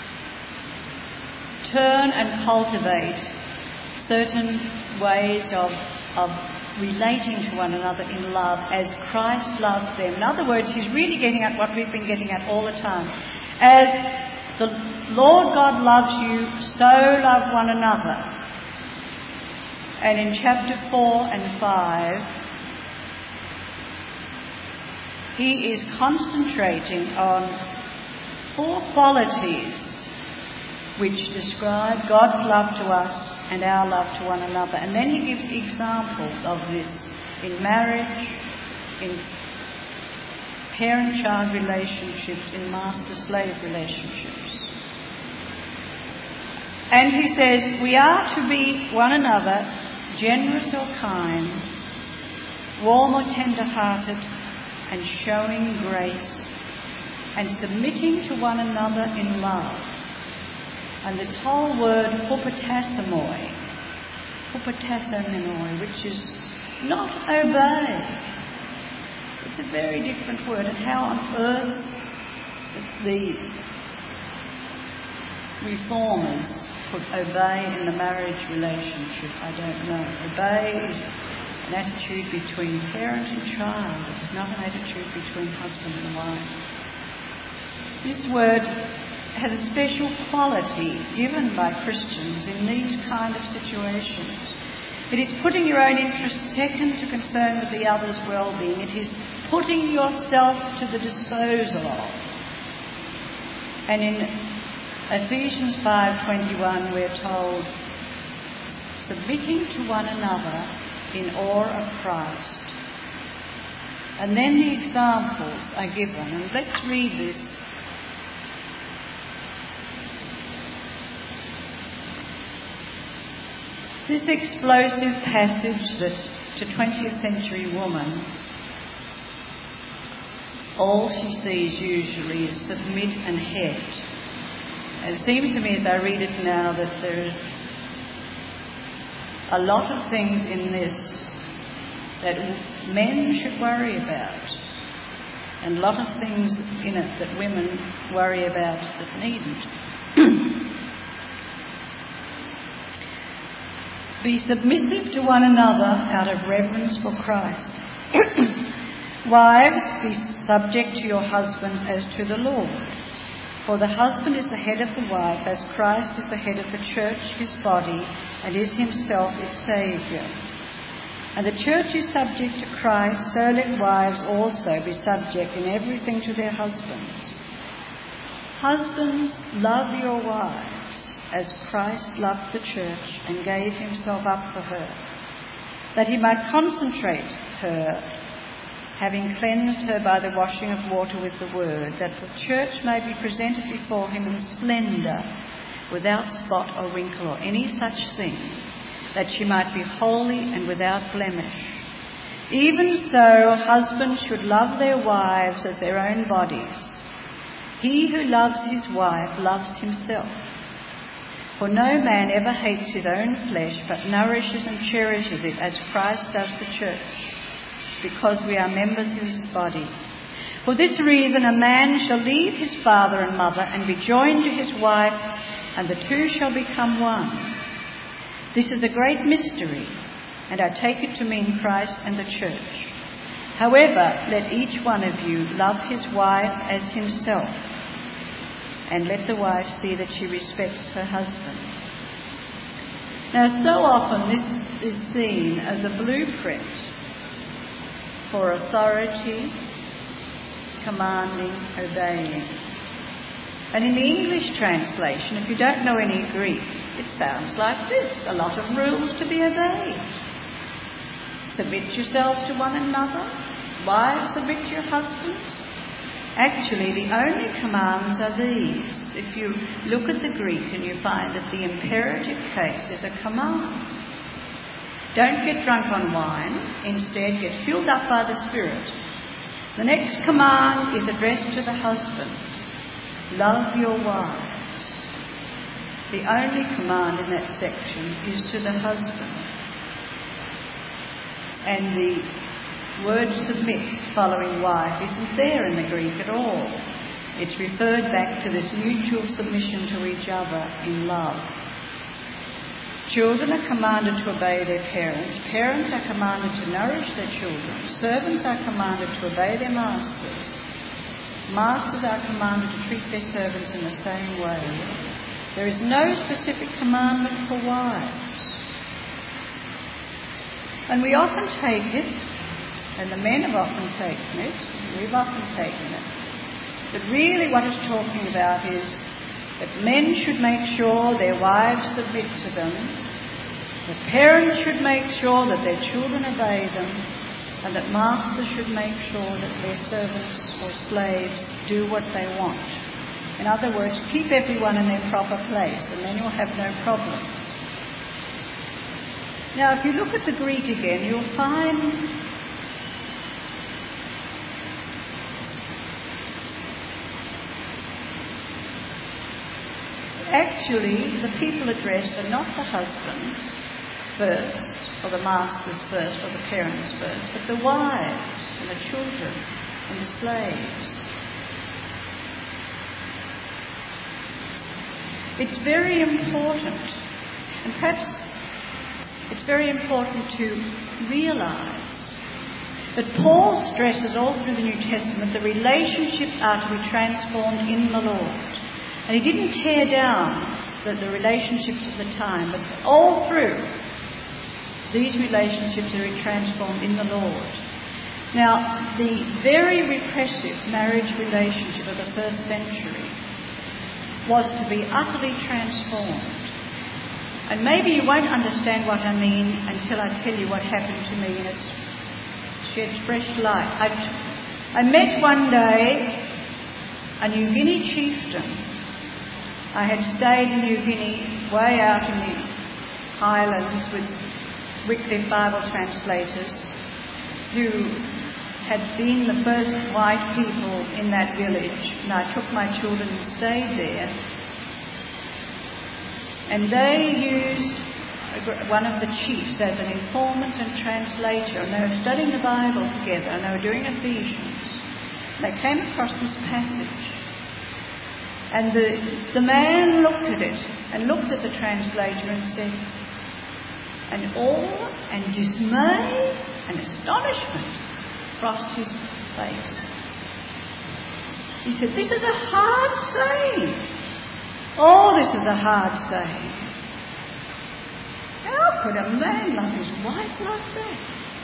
turn and cultivate certain ways of relating to one another in love as Christ loved them. In other words, he's really getting at what we've been getting at all the time. As the Lord God loves you, so love one another. And in chapter 4 and 5, he is concentrating on 4 qualities which describe God's love to us and our love to one another. And then he gives examples of this in marriage, in parent-child relationships, in master-slave relationships. And he says, we are to be one another generous or kind, warm or tender-hearted, and showing grace, and submitting to one another in love. And this whole word, hupotathomoi, which is not obey. It's a very different word, and how on earth the reformers could obey in the marriage relationship, I don't know. Obey is an attitude between parent and child. It's not an attitude between husband and wife. This word has a special quality given by Christians in these kind of situations. It is putting your own interest second to concern with the other's well-being. It is putting yourself to the disposal of. And in Ephesians 5:21 we're told, submitting to one another in awe of Christ. And then the examples are given. And let's read this. This explosive passage that to 20th century woman, all she sees usually is submit and head. And it seems to me as I read it now that there are a lot of things in this that men should worry about, and a lot of things in it that women worry about that needn't. Be submissive to one another out of reverence for Christ. Wives, be subject to your husbands as to the Lord. For the husband is the head of the wife, as Christ is the head of the church, his body, and is himself its Saviour. And the church is subject to Christ, so let wives also be subject in everything to their husbands. Husbands, love your wives, as Christ loved the church and gave himself up for her, that he might consecrate her, having cleansed her by the washing of water with the word, that the church may be presented before him in splendour, without spot or wrinkle or any such thing, that she might be holy and without blemish. Even so, husbands should love their wives as their own bodies. He who loves his wife loves himself. For no man ever hates his own flesh, but nourishes and cherishes it as Christ does the church, because we are members of his body. For this reason a man shall leave his father and mother and be joined to his wife, and the two shall become one. This is a great mystery, and I take it to mean Christ and the church. However, let each one of you love his wife as himself, and let the wife see that she respects her husband. Now, so often this is seen as a blueprint for authority, commanding, obeying. And in the English translation, if you don't know any Greek, it sounds like this: a lot of rules to be obeyed. Submit yourselves to one another. Wives, submit to your husbands. Actually, the only commands are these. If you look at the Greek and you find that the imperative case is a command. Don't get drunk on wine. Instead, get filled up by the Spirit. The next command is addressed to the husbands. Love your wives. The only command in that section is to the husband. And the word submit following wife isn't there in the Greek at all. It's referred back to this mutual submission to each other in love. Children are commanded to obey their parents. Parents are commanded to nourish their children. Servants are commanded to obey their masters. Masters are commanded to treat their servants in the same way. There is no specific commandment for wives. And we often take it, and the men have often taken it, and we've often taken it, but really what it's talking about is that men should make sure their wives submit to them, that parents should make sure that their children obey them, and that masters should make sure that their servants or slaves do what they want. In other words, keep everyone in their proper place, and then you'll have no problems. Now, if you look at the Greek again, you'll find actually the people addressed are not the husbands first, or the masters first, or the parents first, but the wives and the children and the slaves. It's very important, and perhaps it's very important to realise that Paul stresses all through the New Testament the relationships are to be transformed in the Lord. And he didn't tear down the relationships of the time, but all through these relationships are to be transformed in the Lord. Now, the very repressive marriage relationship of the first century was to be utterly transformed. And maybe you won't understand what I mean until I tell you what happened to me, and it sheds fresh light. I met one day a New Guinea chieftain. I had stayed in New Guinea, way out in the highlands, with Wycliffe Bible translators who had been the first white people in that village, and I took my children and stayed there. And they used one of the chiefs as an informant and translator, and they were studying the Bible together, and they were doing Ephesians. They came across this passage, and the man looked at it and looked at the translator and said, and awe and dismay and astonishment crossed his face. He said, "This is a hard saying. Oh, this is a hard saying. How could a man love his wife like that?"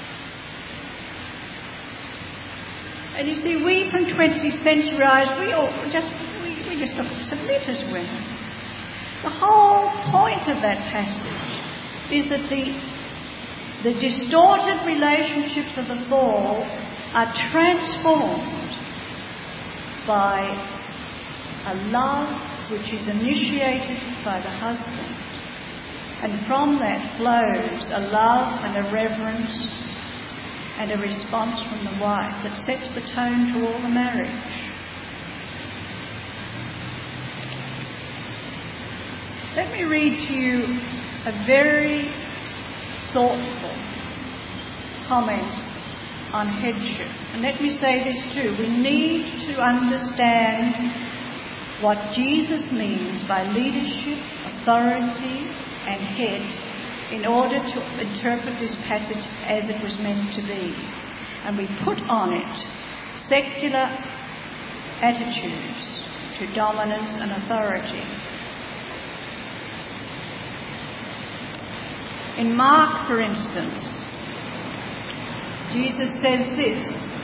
And you see, we from 20th century eyes, we just have to submit as women. The whole point of that passage is that the distorted relationships of the fall are transformed by a love which is initiated by the husband. And from that flows a love and a reverence and a response from the wife that sets the tone to all the marriage. Let me read to you a very thoughtful comment on headship. And let me say this too. We need to understand what Jesus means by leadership, authority, and head in order to interpret this passage as it was meant to be. And we put on it secular attitudes to dominance and authority. In Mark, for instance, Jesus says this: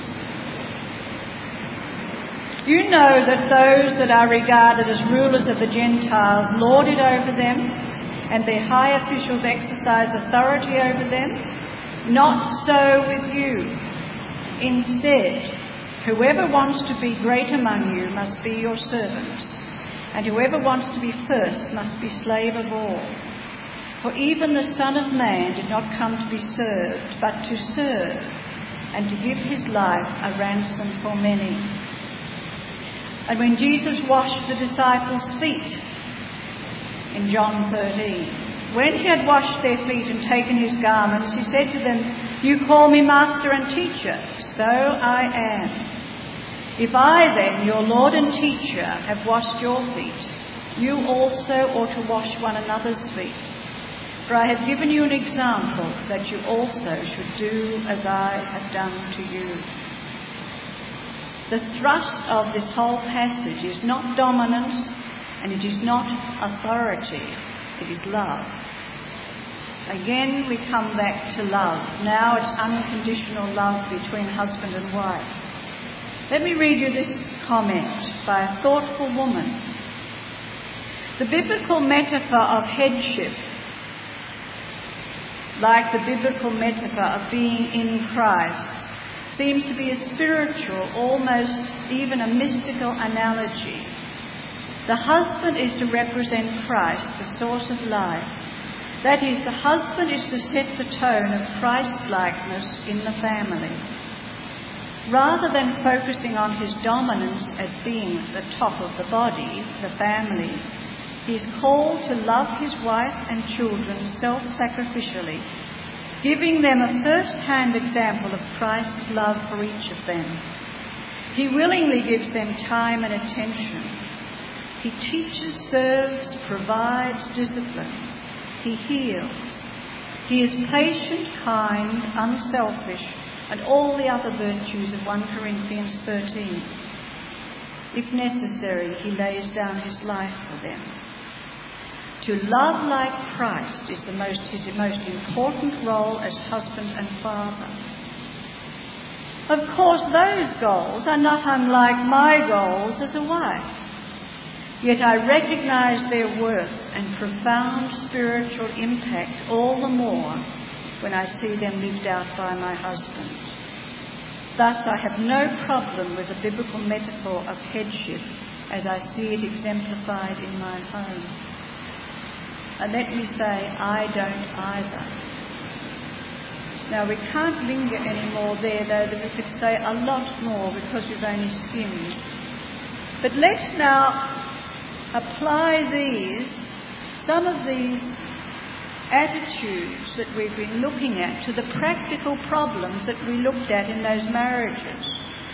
"You know that those that are regarded as rulers of the Gentiles lord it over them, and their high officials exercise authority over them. Not so with you. Instead, whoever wants to be great among you must be your servant, and whoever wants to be first must be slave of all. For even the Son of Man did not come to be served, but to serve, and to give his life a ransom for many." And when Jesus washed the disciples' feet in John 13, when he had washed their feet and taken his garments, he said to them, "You call me Master and Teacher, so I am. If I then, your Lord and Teacher, have washed your feet, you also ought to wash one another's feet. For I have given you an example that you also should do as I have done to you." The thrust of this whole passage is not dominance, and it is not authority, it is love. Again, we come back to love. Now it's unconditional love between husband and wife. Let me read you this comment by a thoughtful woman. The biblical metaphor of headship, like the biblical metaphor of being in Christ, seems to be a spiritual, almost even a mystical analogy. The husband is to represent Christ, the source of life. That is, the husband is to set the tone of Christ-likeness in the family. Rather than focusing on his dominance as being at the top of the body, the family, he is called to love his wife and children self-sacrificially, giving them a first-hand example of Christ's love for each of them. He willingly gives them time and attention. He teaches, serves, provides, disciplines. He heals. He is patient, kind, unselfish, and all the other virtues of 1 Corinthians 13. If necessary, he lays down his life for them. To love like Christ is his most important role as husband and father. Of course, those goals are not unlike my goals as a wife. Yet I recognise their worth and profound spiritual impact all the more when I see them lived out by my husband. Thus, I have no problem with the biblical metaphor of headship as I see it exemplified in my home. And let me say, I don't either. Now, we can't linger any more there, though that we could say a lot more because we've only skimmed. But let's now apply some of these attitudes that we've been looking at to the practical problems that we looked at in those marriages.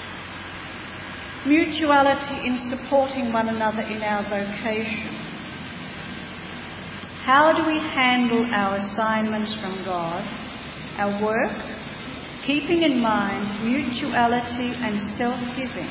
Mutuality in supporting one another in our vocation. How do we handle our assignments from God, our work, keeping in mind mutuality and self-giving?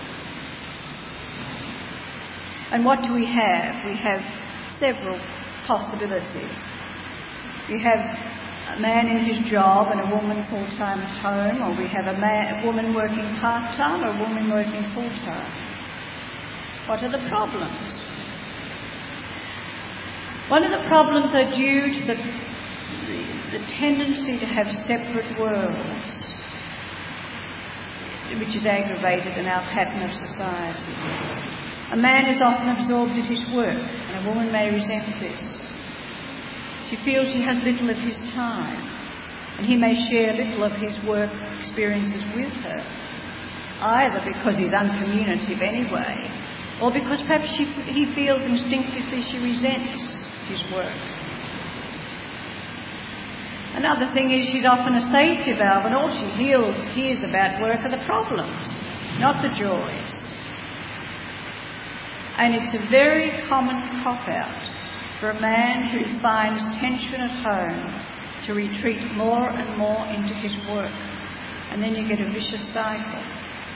And what do we have? We have several possibilities. We have a man in his job and a woman full-time at home, or we have a woman working part-time or a woman working full-time. What are the problems? One of the problems are due to the tendency to have separate worlds, which is aggravated in our pattern of society. A man is often absorbed in his work, and a woman may resent this. She feels she has little of his time. And he may share little of his work experiences with her, either because he's uncommunicative anyway, or because perhaps he feels instinctively she resents his work. Another thing is she's often a safety valve, and all she hears about work are the problems, not the joys. And it's a very common cop-out for a man who finds tension at home to retreat more and more into his work, and then you get a vicious cycle.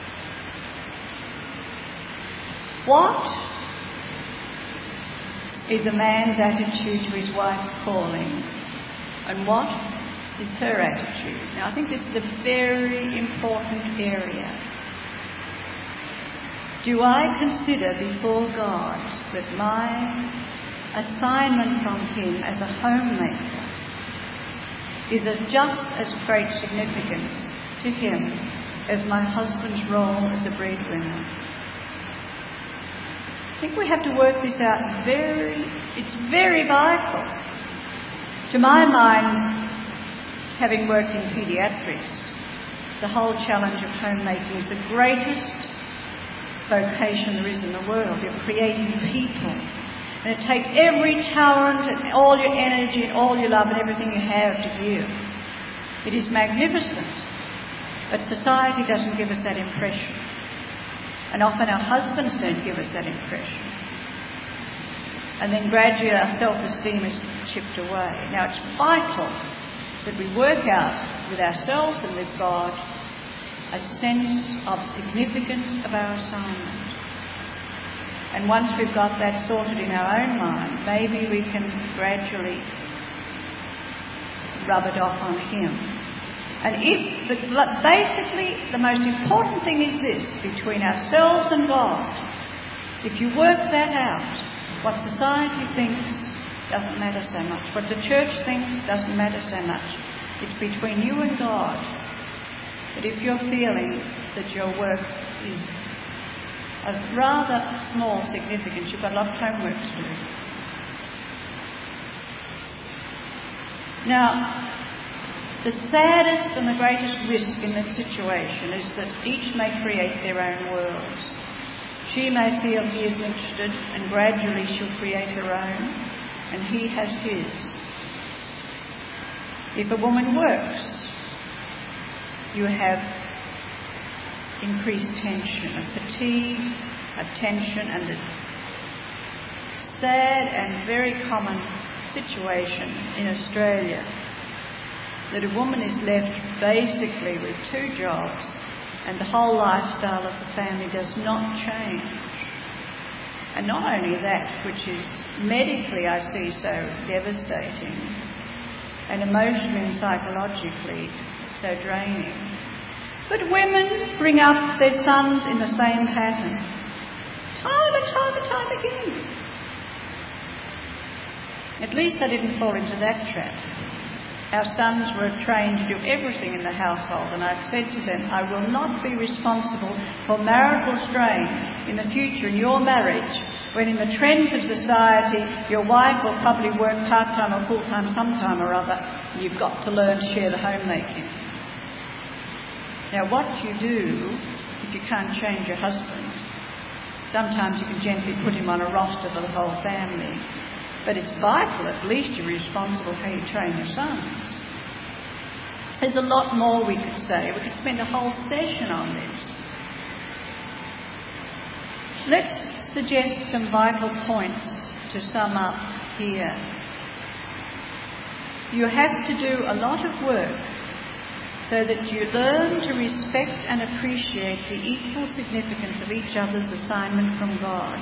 What is a man's attitude to his wife's calling, and what is her attitude? Now, I think this is a very important area. Do I consider before God that my assignment from him as a homemaker is of just as great significance to him as my husband's role as a breadwinner? I think we have to work this out it's very vital. To my mind, having worked in paediatrics, the whole challenge of homemaking is the greatest vocation there is in the world. You're creating people. And it takes every talent and all your energy and all your love and everything you have to give. It is magnificent. But society doesn't give us that impression. And often our husbands don't give us that impression. And then gradually our self-esteem is chipped away. Now it's vital that we work out with ourselves and with God a sense of significance of our assignment. And once we've got that sorted in our own mind, maybe we can gradually rub it off on him. And basically, the most important thing is this, between ourselves and God. If you work that out, what society thinks doesn't matter so much. What the church thinks doesn't matter so much. It's between you and God. But if you're feeling that your work is of rather small significance, you've got a lot of homework to do. Now, the saddest and the greatest risk in this situation is that each may create their own worlds. She may feel he isn't interested, and gradually she'll create her own, and he has his. If a woman works, you have increased tension, a fatigue, a tension, and a sad and very common situation in Australia, that a woman is left basically with 2 jobs and the whole lifestyle of the family does not change. And not only that, which is medically, I see, so devastating, and emotionally and psychologically so draining. But women bring up their sons in the same pattern, time and time again. At least I didn't fall into that trap. Our sons were trained to do everything in the household, and I've said to them, I will not be responsible for marital strain in the future in your marriage, when in the trends of society your wife will probably work part-time or full-time sometime or other, and you've got to learn to share the homemaking. Now what you do, if you can't change your husband, sometimes you can gently put him on a roster for the whole family. But it's vital, at least you're responsible how you train your sons. There's a lot more we could say. We could spend a whole session on this. Let's suggest some vital points to sum up here. You have to do a lot of work so that you learn to respect and appreciate the equal significance of each other's assignment from God.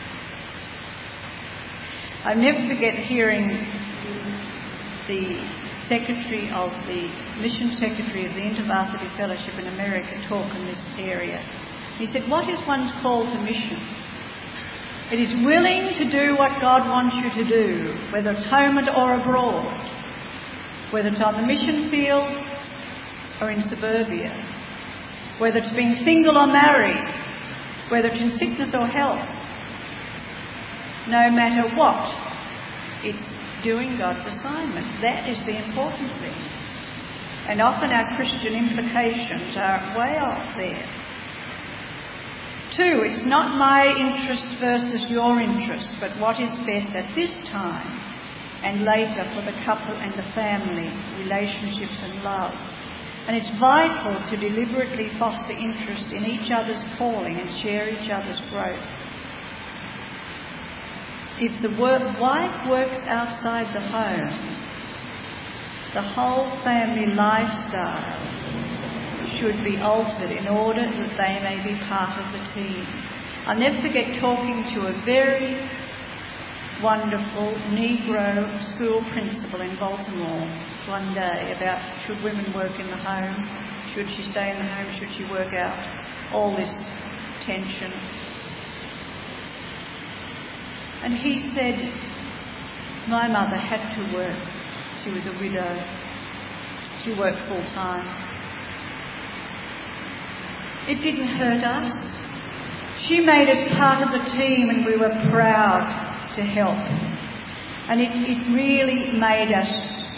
I never forget hearing the mission secretary of the InterVarsity Fellowship in America talk in this area. He said, what is one's call to mission? It is willing to do what God wants you to do, whether it's home or abroad, whether it's on the mission field or in suburbia, whether it's being single or married, whether it's in sickness or health. No matter what, it's doing God's assignment. That is the important thing. And often our Christian implications are way off there. 2, it's not my interest versus your interest, but what is best at this time and later for the couple and the family, relationships and love. And it's vital to deliberately foster interest in each other's calling and share each other's growth. If the wife works outside the home, the whole family lifestyle should be altered in order that they may be part of the team. I'll never forget talking to a very wonderful Negro school principal in Baltimore one day about should women work in the home, should she stay in the home, should she work out, all this tension. And he said, my mother had to work. She was a widow. She worked full time. It didn't hurt us. She made us part of the team and we were proud to help. And it really made us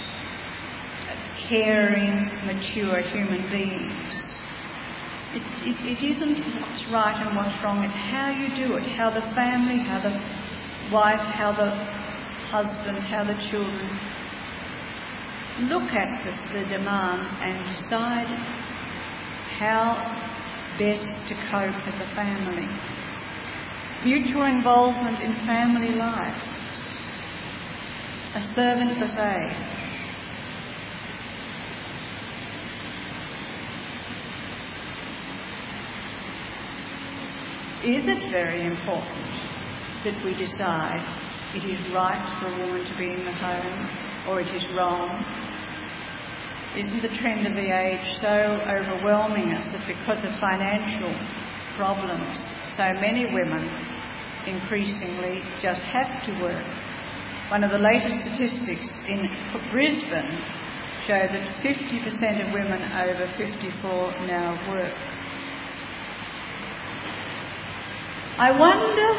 caring, mature human beings. It isn't what's right and what's wrong, it's how you do it, how the family, how the wife, how the husband, how the children look at the demands and decide how best to cope as a family. Mutual involvement in family life. A servantless age. Is it very important that we decide it is right for a woman to be in the home or it is wrong? Isn't the trend of the age so overwhelming us that because of financial problems, so many women increasingly just have to work? One of the latest statistics in Brisbane show that 50% of women over 54 now work. I wonder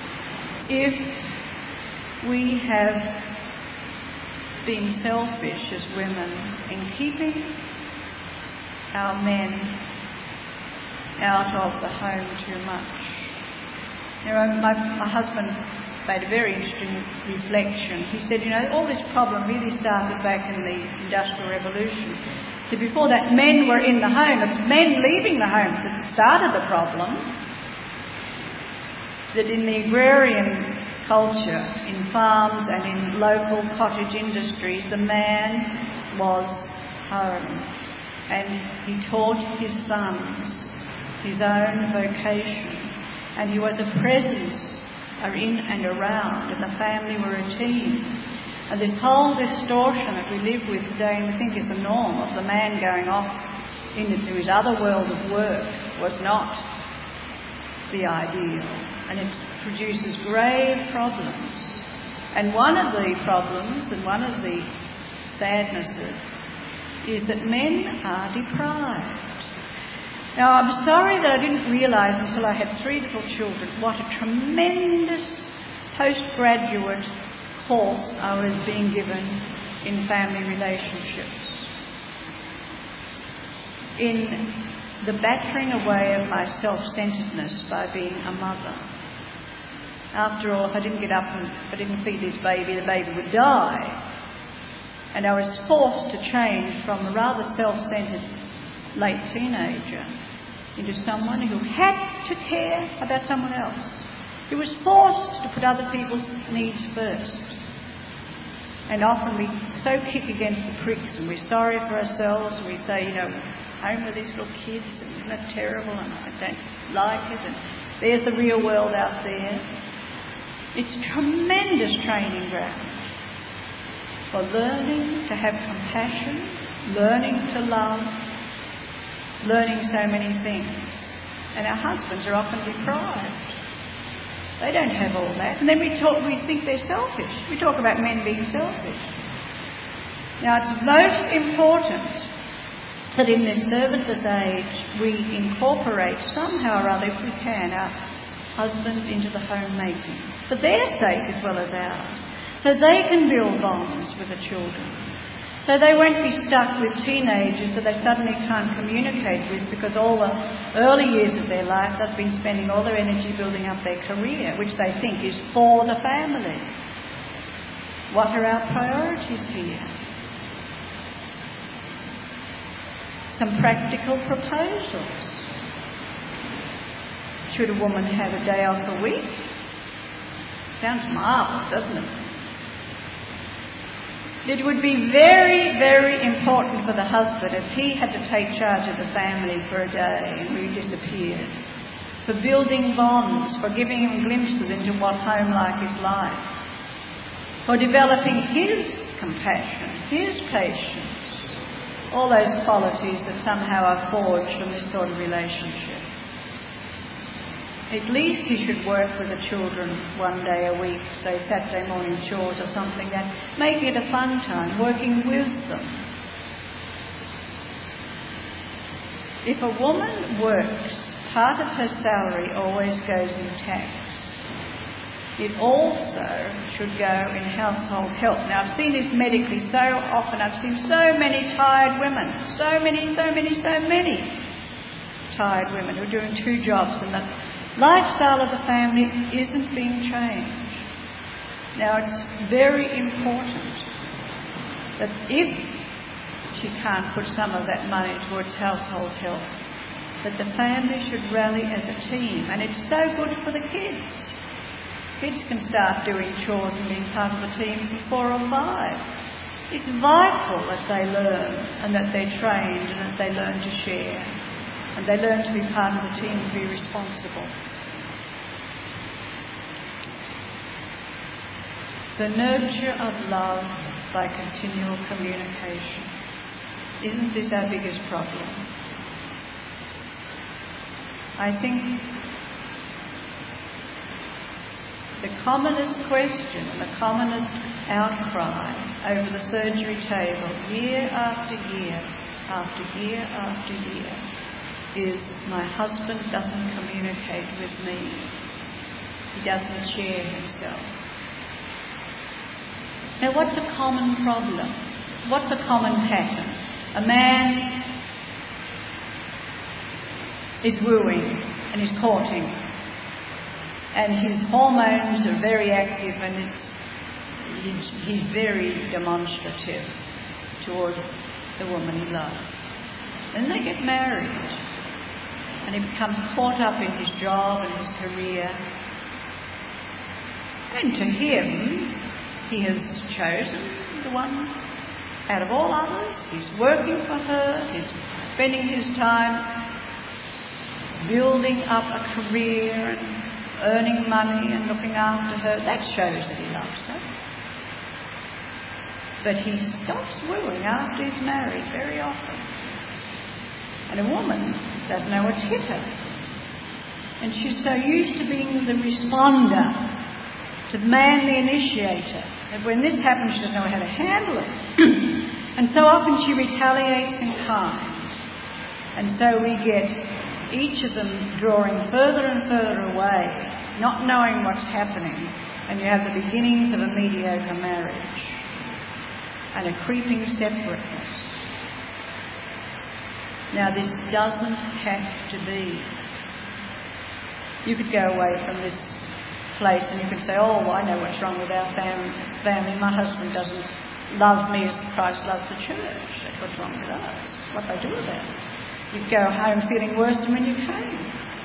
if we have been selfish as women in keeping our men out of the home too much. You know, my husband made a very interesting reflection. He said, all this problem really started back in the Industrial Revolution. So before that, men were in the home. It's men leaving the home that started the problem. That in the agrarian culture, in farms and in local cottage industries, the man was home. And he taught his sons his own vocation. And he was a presence in and around, and the family were a team. And this whole distortion that we live with today and we think is the norm of the man going off into his other world of work was not the ideal. And it produces grave problems. And one of the problems and one of the sadnesses is that men are deprived. Now, I'm sorry that I didn't realise until I had 3 little children what a tremendous postgraduate course I was being given in family relationships. In the battering away of my self-centeredness by being a mother. After all, if I didn't get up and if I didn't feed this baby, the baby would die. And I was forced to change from a rather self-centered late teenager into someone who had to care about someone else. He was forced to put other people's needs first. And often we so kick against the pricks and we're sorry for ourselves and we say, home with these little kids and isn't that terrible and I don't like it and there's the real world out there. It's tremendous training ground for learning to have compassion, learning to love, learning so many things. And our husbands are often deprived. They don't have all that. And then we think they're selfish. We talk about men being selfish. Now, it's most important that in this servantless age we incorporate somehow or other, if we can, our husbands into the homemaking. For their sake as well as ours. So they can build bonds with the children. So they won't be stuck with teenagers that they suddenly can't communicate with because all the early years of their life they've been spending all their energy building up their career, which they think is for the family. What are our priorities here? Some practical proposals. Should a woman have a day off a week? Sounds marvellous, doesn't it? It would be very, very important for the husband if he had to take charge of the family for a day and we disappeared. For building bonds, for giving him glimpses into what home life is like. For developing his compassion, his patience. All those qualities that somehow are forged from this sort of relationship. At least he should work with the children one day a week, say Saturday morning chores or something, that make it a fun time, working with them. If a woman works, part of her salary always goes in tax. It also should go in household help. Now, I've seen this medically so often. I've seen so many tired women, so many tired women who are doing two jobs, and the lifestyle of the family isn't being changed. Now, it's very important that if she can't put some of that money towards household help, that the family should rally as a team. And it's so good for the kids. Kids can start doing chores and being part of the team from 4 or 5. It's vital that they learn and that they're trained and that they learn to share. And they learn to be part of the team, to be responsible. The nurture of love by continual communication. Isn't this our biggest problem? I think the commonest question, the commonest outcry over the surgery table, year after year, after year after year, is my husband doesn't communicate with me. He doesn't share himself. Now, what's a common problem? What's a common pattern? A man is wooing and is courting, and his hormones are very active, and he's very demonstrative towards the woman he loves. Then they get married. And he becomes caught up in his job and his career. And to him, he has chosen the one out of all others. He's working for her. He's spending his time building up a career and earning money and looking after her. That shows that he loves her. But he stops wooing after he's married very often. And a woman doesn't know what's hit her. And she's so used to being the responder, to the man the initiator, that when this happens she doesn't know how to handle it. And so often she retaliates in kind. And so we get each of them drawing further and further away, not knowing what's happening, and you have the beginnings of a mediocre marriage and a creeping separateness. Now, this doesn't have to be. You could go away from this place and you could say, oh, I know what's wrong with our family. My husband doesn't love me as Christ loves the church. That's what's wrong with us. What do I do about it? You'd go home feeling worse than when you came.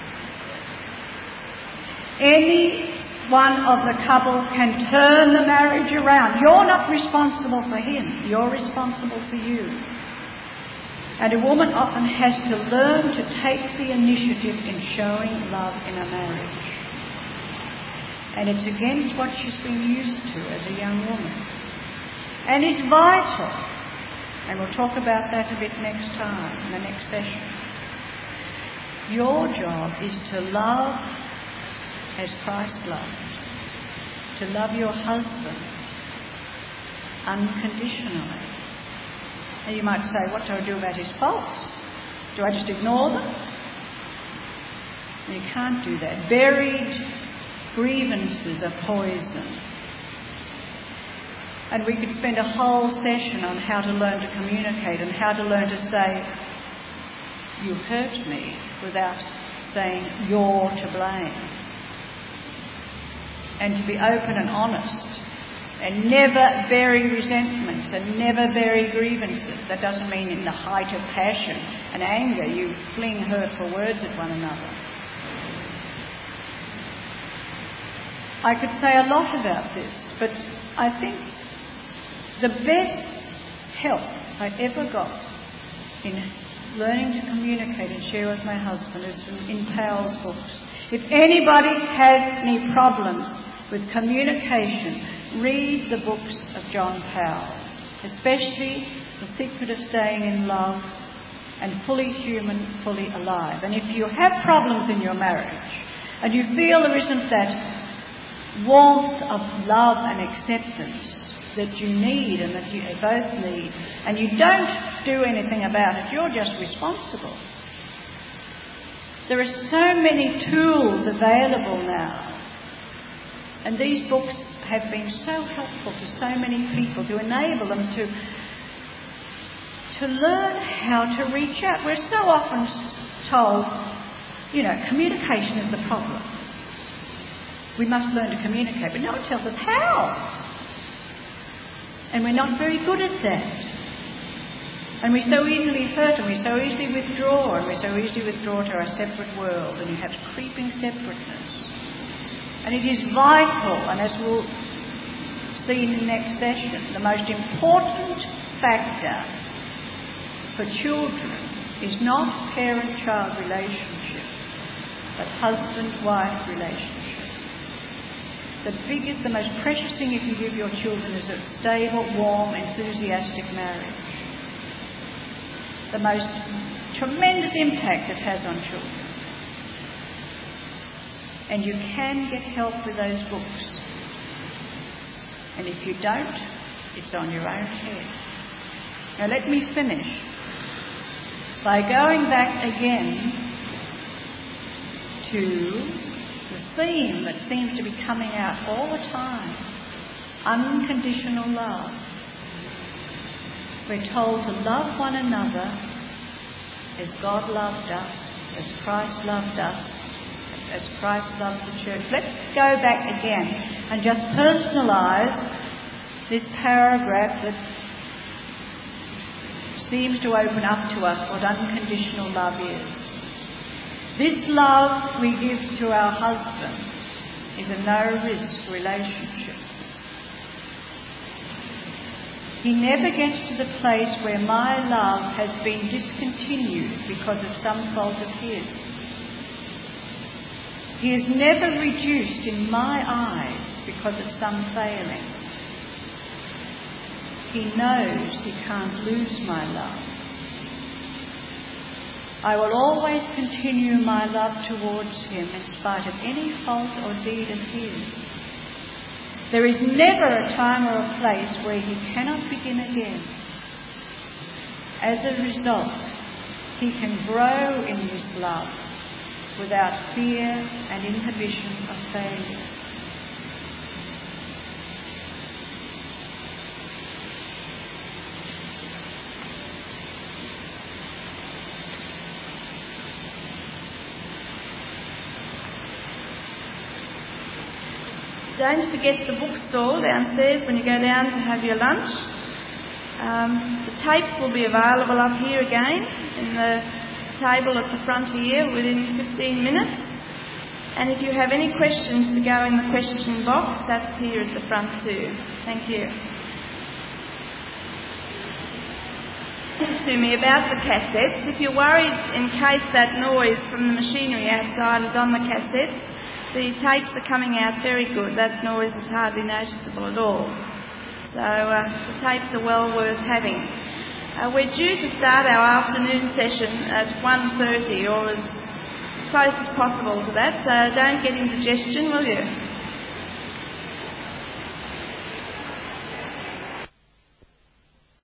Any one of the couple can turn the marriage around. You're not responsible for him. You're responsible for you. And a woman often has to learn to take the initiative in showing love in a marriage. And it's against what she's been used to as a young woman. And it's vital. And we'll talk about that a bit next time, in the next session. Your job is to love as Christ loved. To love your husband unconditionally. And you might say, what do I do about his faults? Do I just ignore them? You can't do that. Buried grievances are poison. And we could spend a whole session on how to learn to communicate and how to learn to say, "You hurt me," without saying, "You're to blame." And to be open and honest and never bury resentments and never bury grievances. That doesn't mean in the height of passion and anger you fling hurtful words at one another. I could say a lot about this, but I think the best help I ever got in learning to communicate and share with my husband is in Powell's books. If anybody has any problems with communication, read the books of John Powell, especially The Secret of Staying in Love and Fully Human, Fully Alive. And if you have problems in your marriage and you feel there isn't that warmth of love and acceptance that you need and that you both need, and you don't do anything about it, you're just responsible. There are so many tools available now, and these books have been so helpful to so many people to enable them to learn how to reach out. We're so often told, communication is the problem. We must learn to communicate, but no one tells us how. And we're not very good at that. And we so easily hurt, and we so easily withdraw, to our separate world, and you have creeping separateness. And it is vital, and as we'll see in the next session, the most important factor for children is not parent-child relationship, but husband-wife relationship. The most precious thing you can give your children is a stable, warm, enthusiastic marriage. The most tremendous impact it has on children. And you can get help with those books. And if you don't, it's on your own head. Now let me finish by going back again to the theme that seems to be coming out all the time: unconditional love. We're told to love one another as God loved us, as Christ loved us, as Christ loved the church. Let's go back again and just personalise this paragraph that seems to open up to us what unconditional love is. This love we give to our husbands is a no-risk relationship. He never gets to the place where my love has been discontinued because of some fault of his. He is never reduced in my eyes because of some failing. He knows he can't lose my love. I will always continue my love towards him in spite of any fault or deed of his. There is never a time or a place where he cannot begin again. As a result, he can grow in his love without fear and inhibition of failure. Don't forget the bookstore downstairs when you go down to have your lunch. The tapes will be available up here again in the table at the front here within 15 minutes. And if you have any questions to go in the question box, that's here at the front too. Thank you. To me about the cassettes. If you're worried in case that noise from the machinery outside is on the cassettes, the tapes are coming out very good. That noise is hardly noticeable at all. So the tapes are well worth having. We're due to start our afternoon session at 1:30 or as close as possible to that. So don't get indigestion, will you?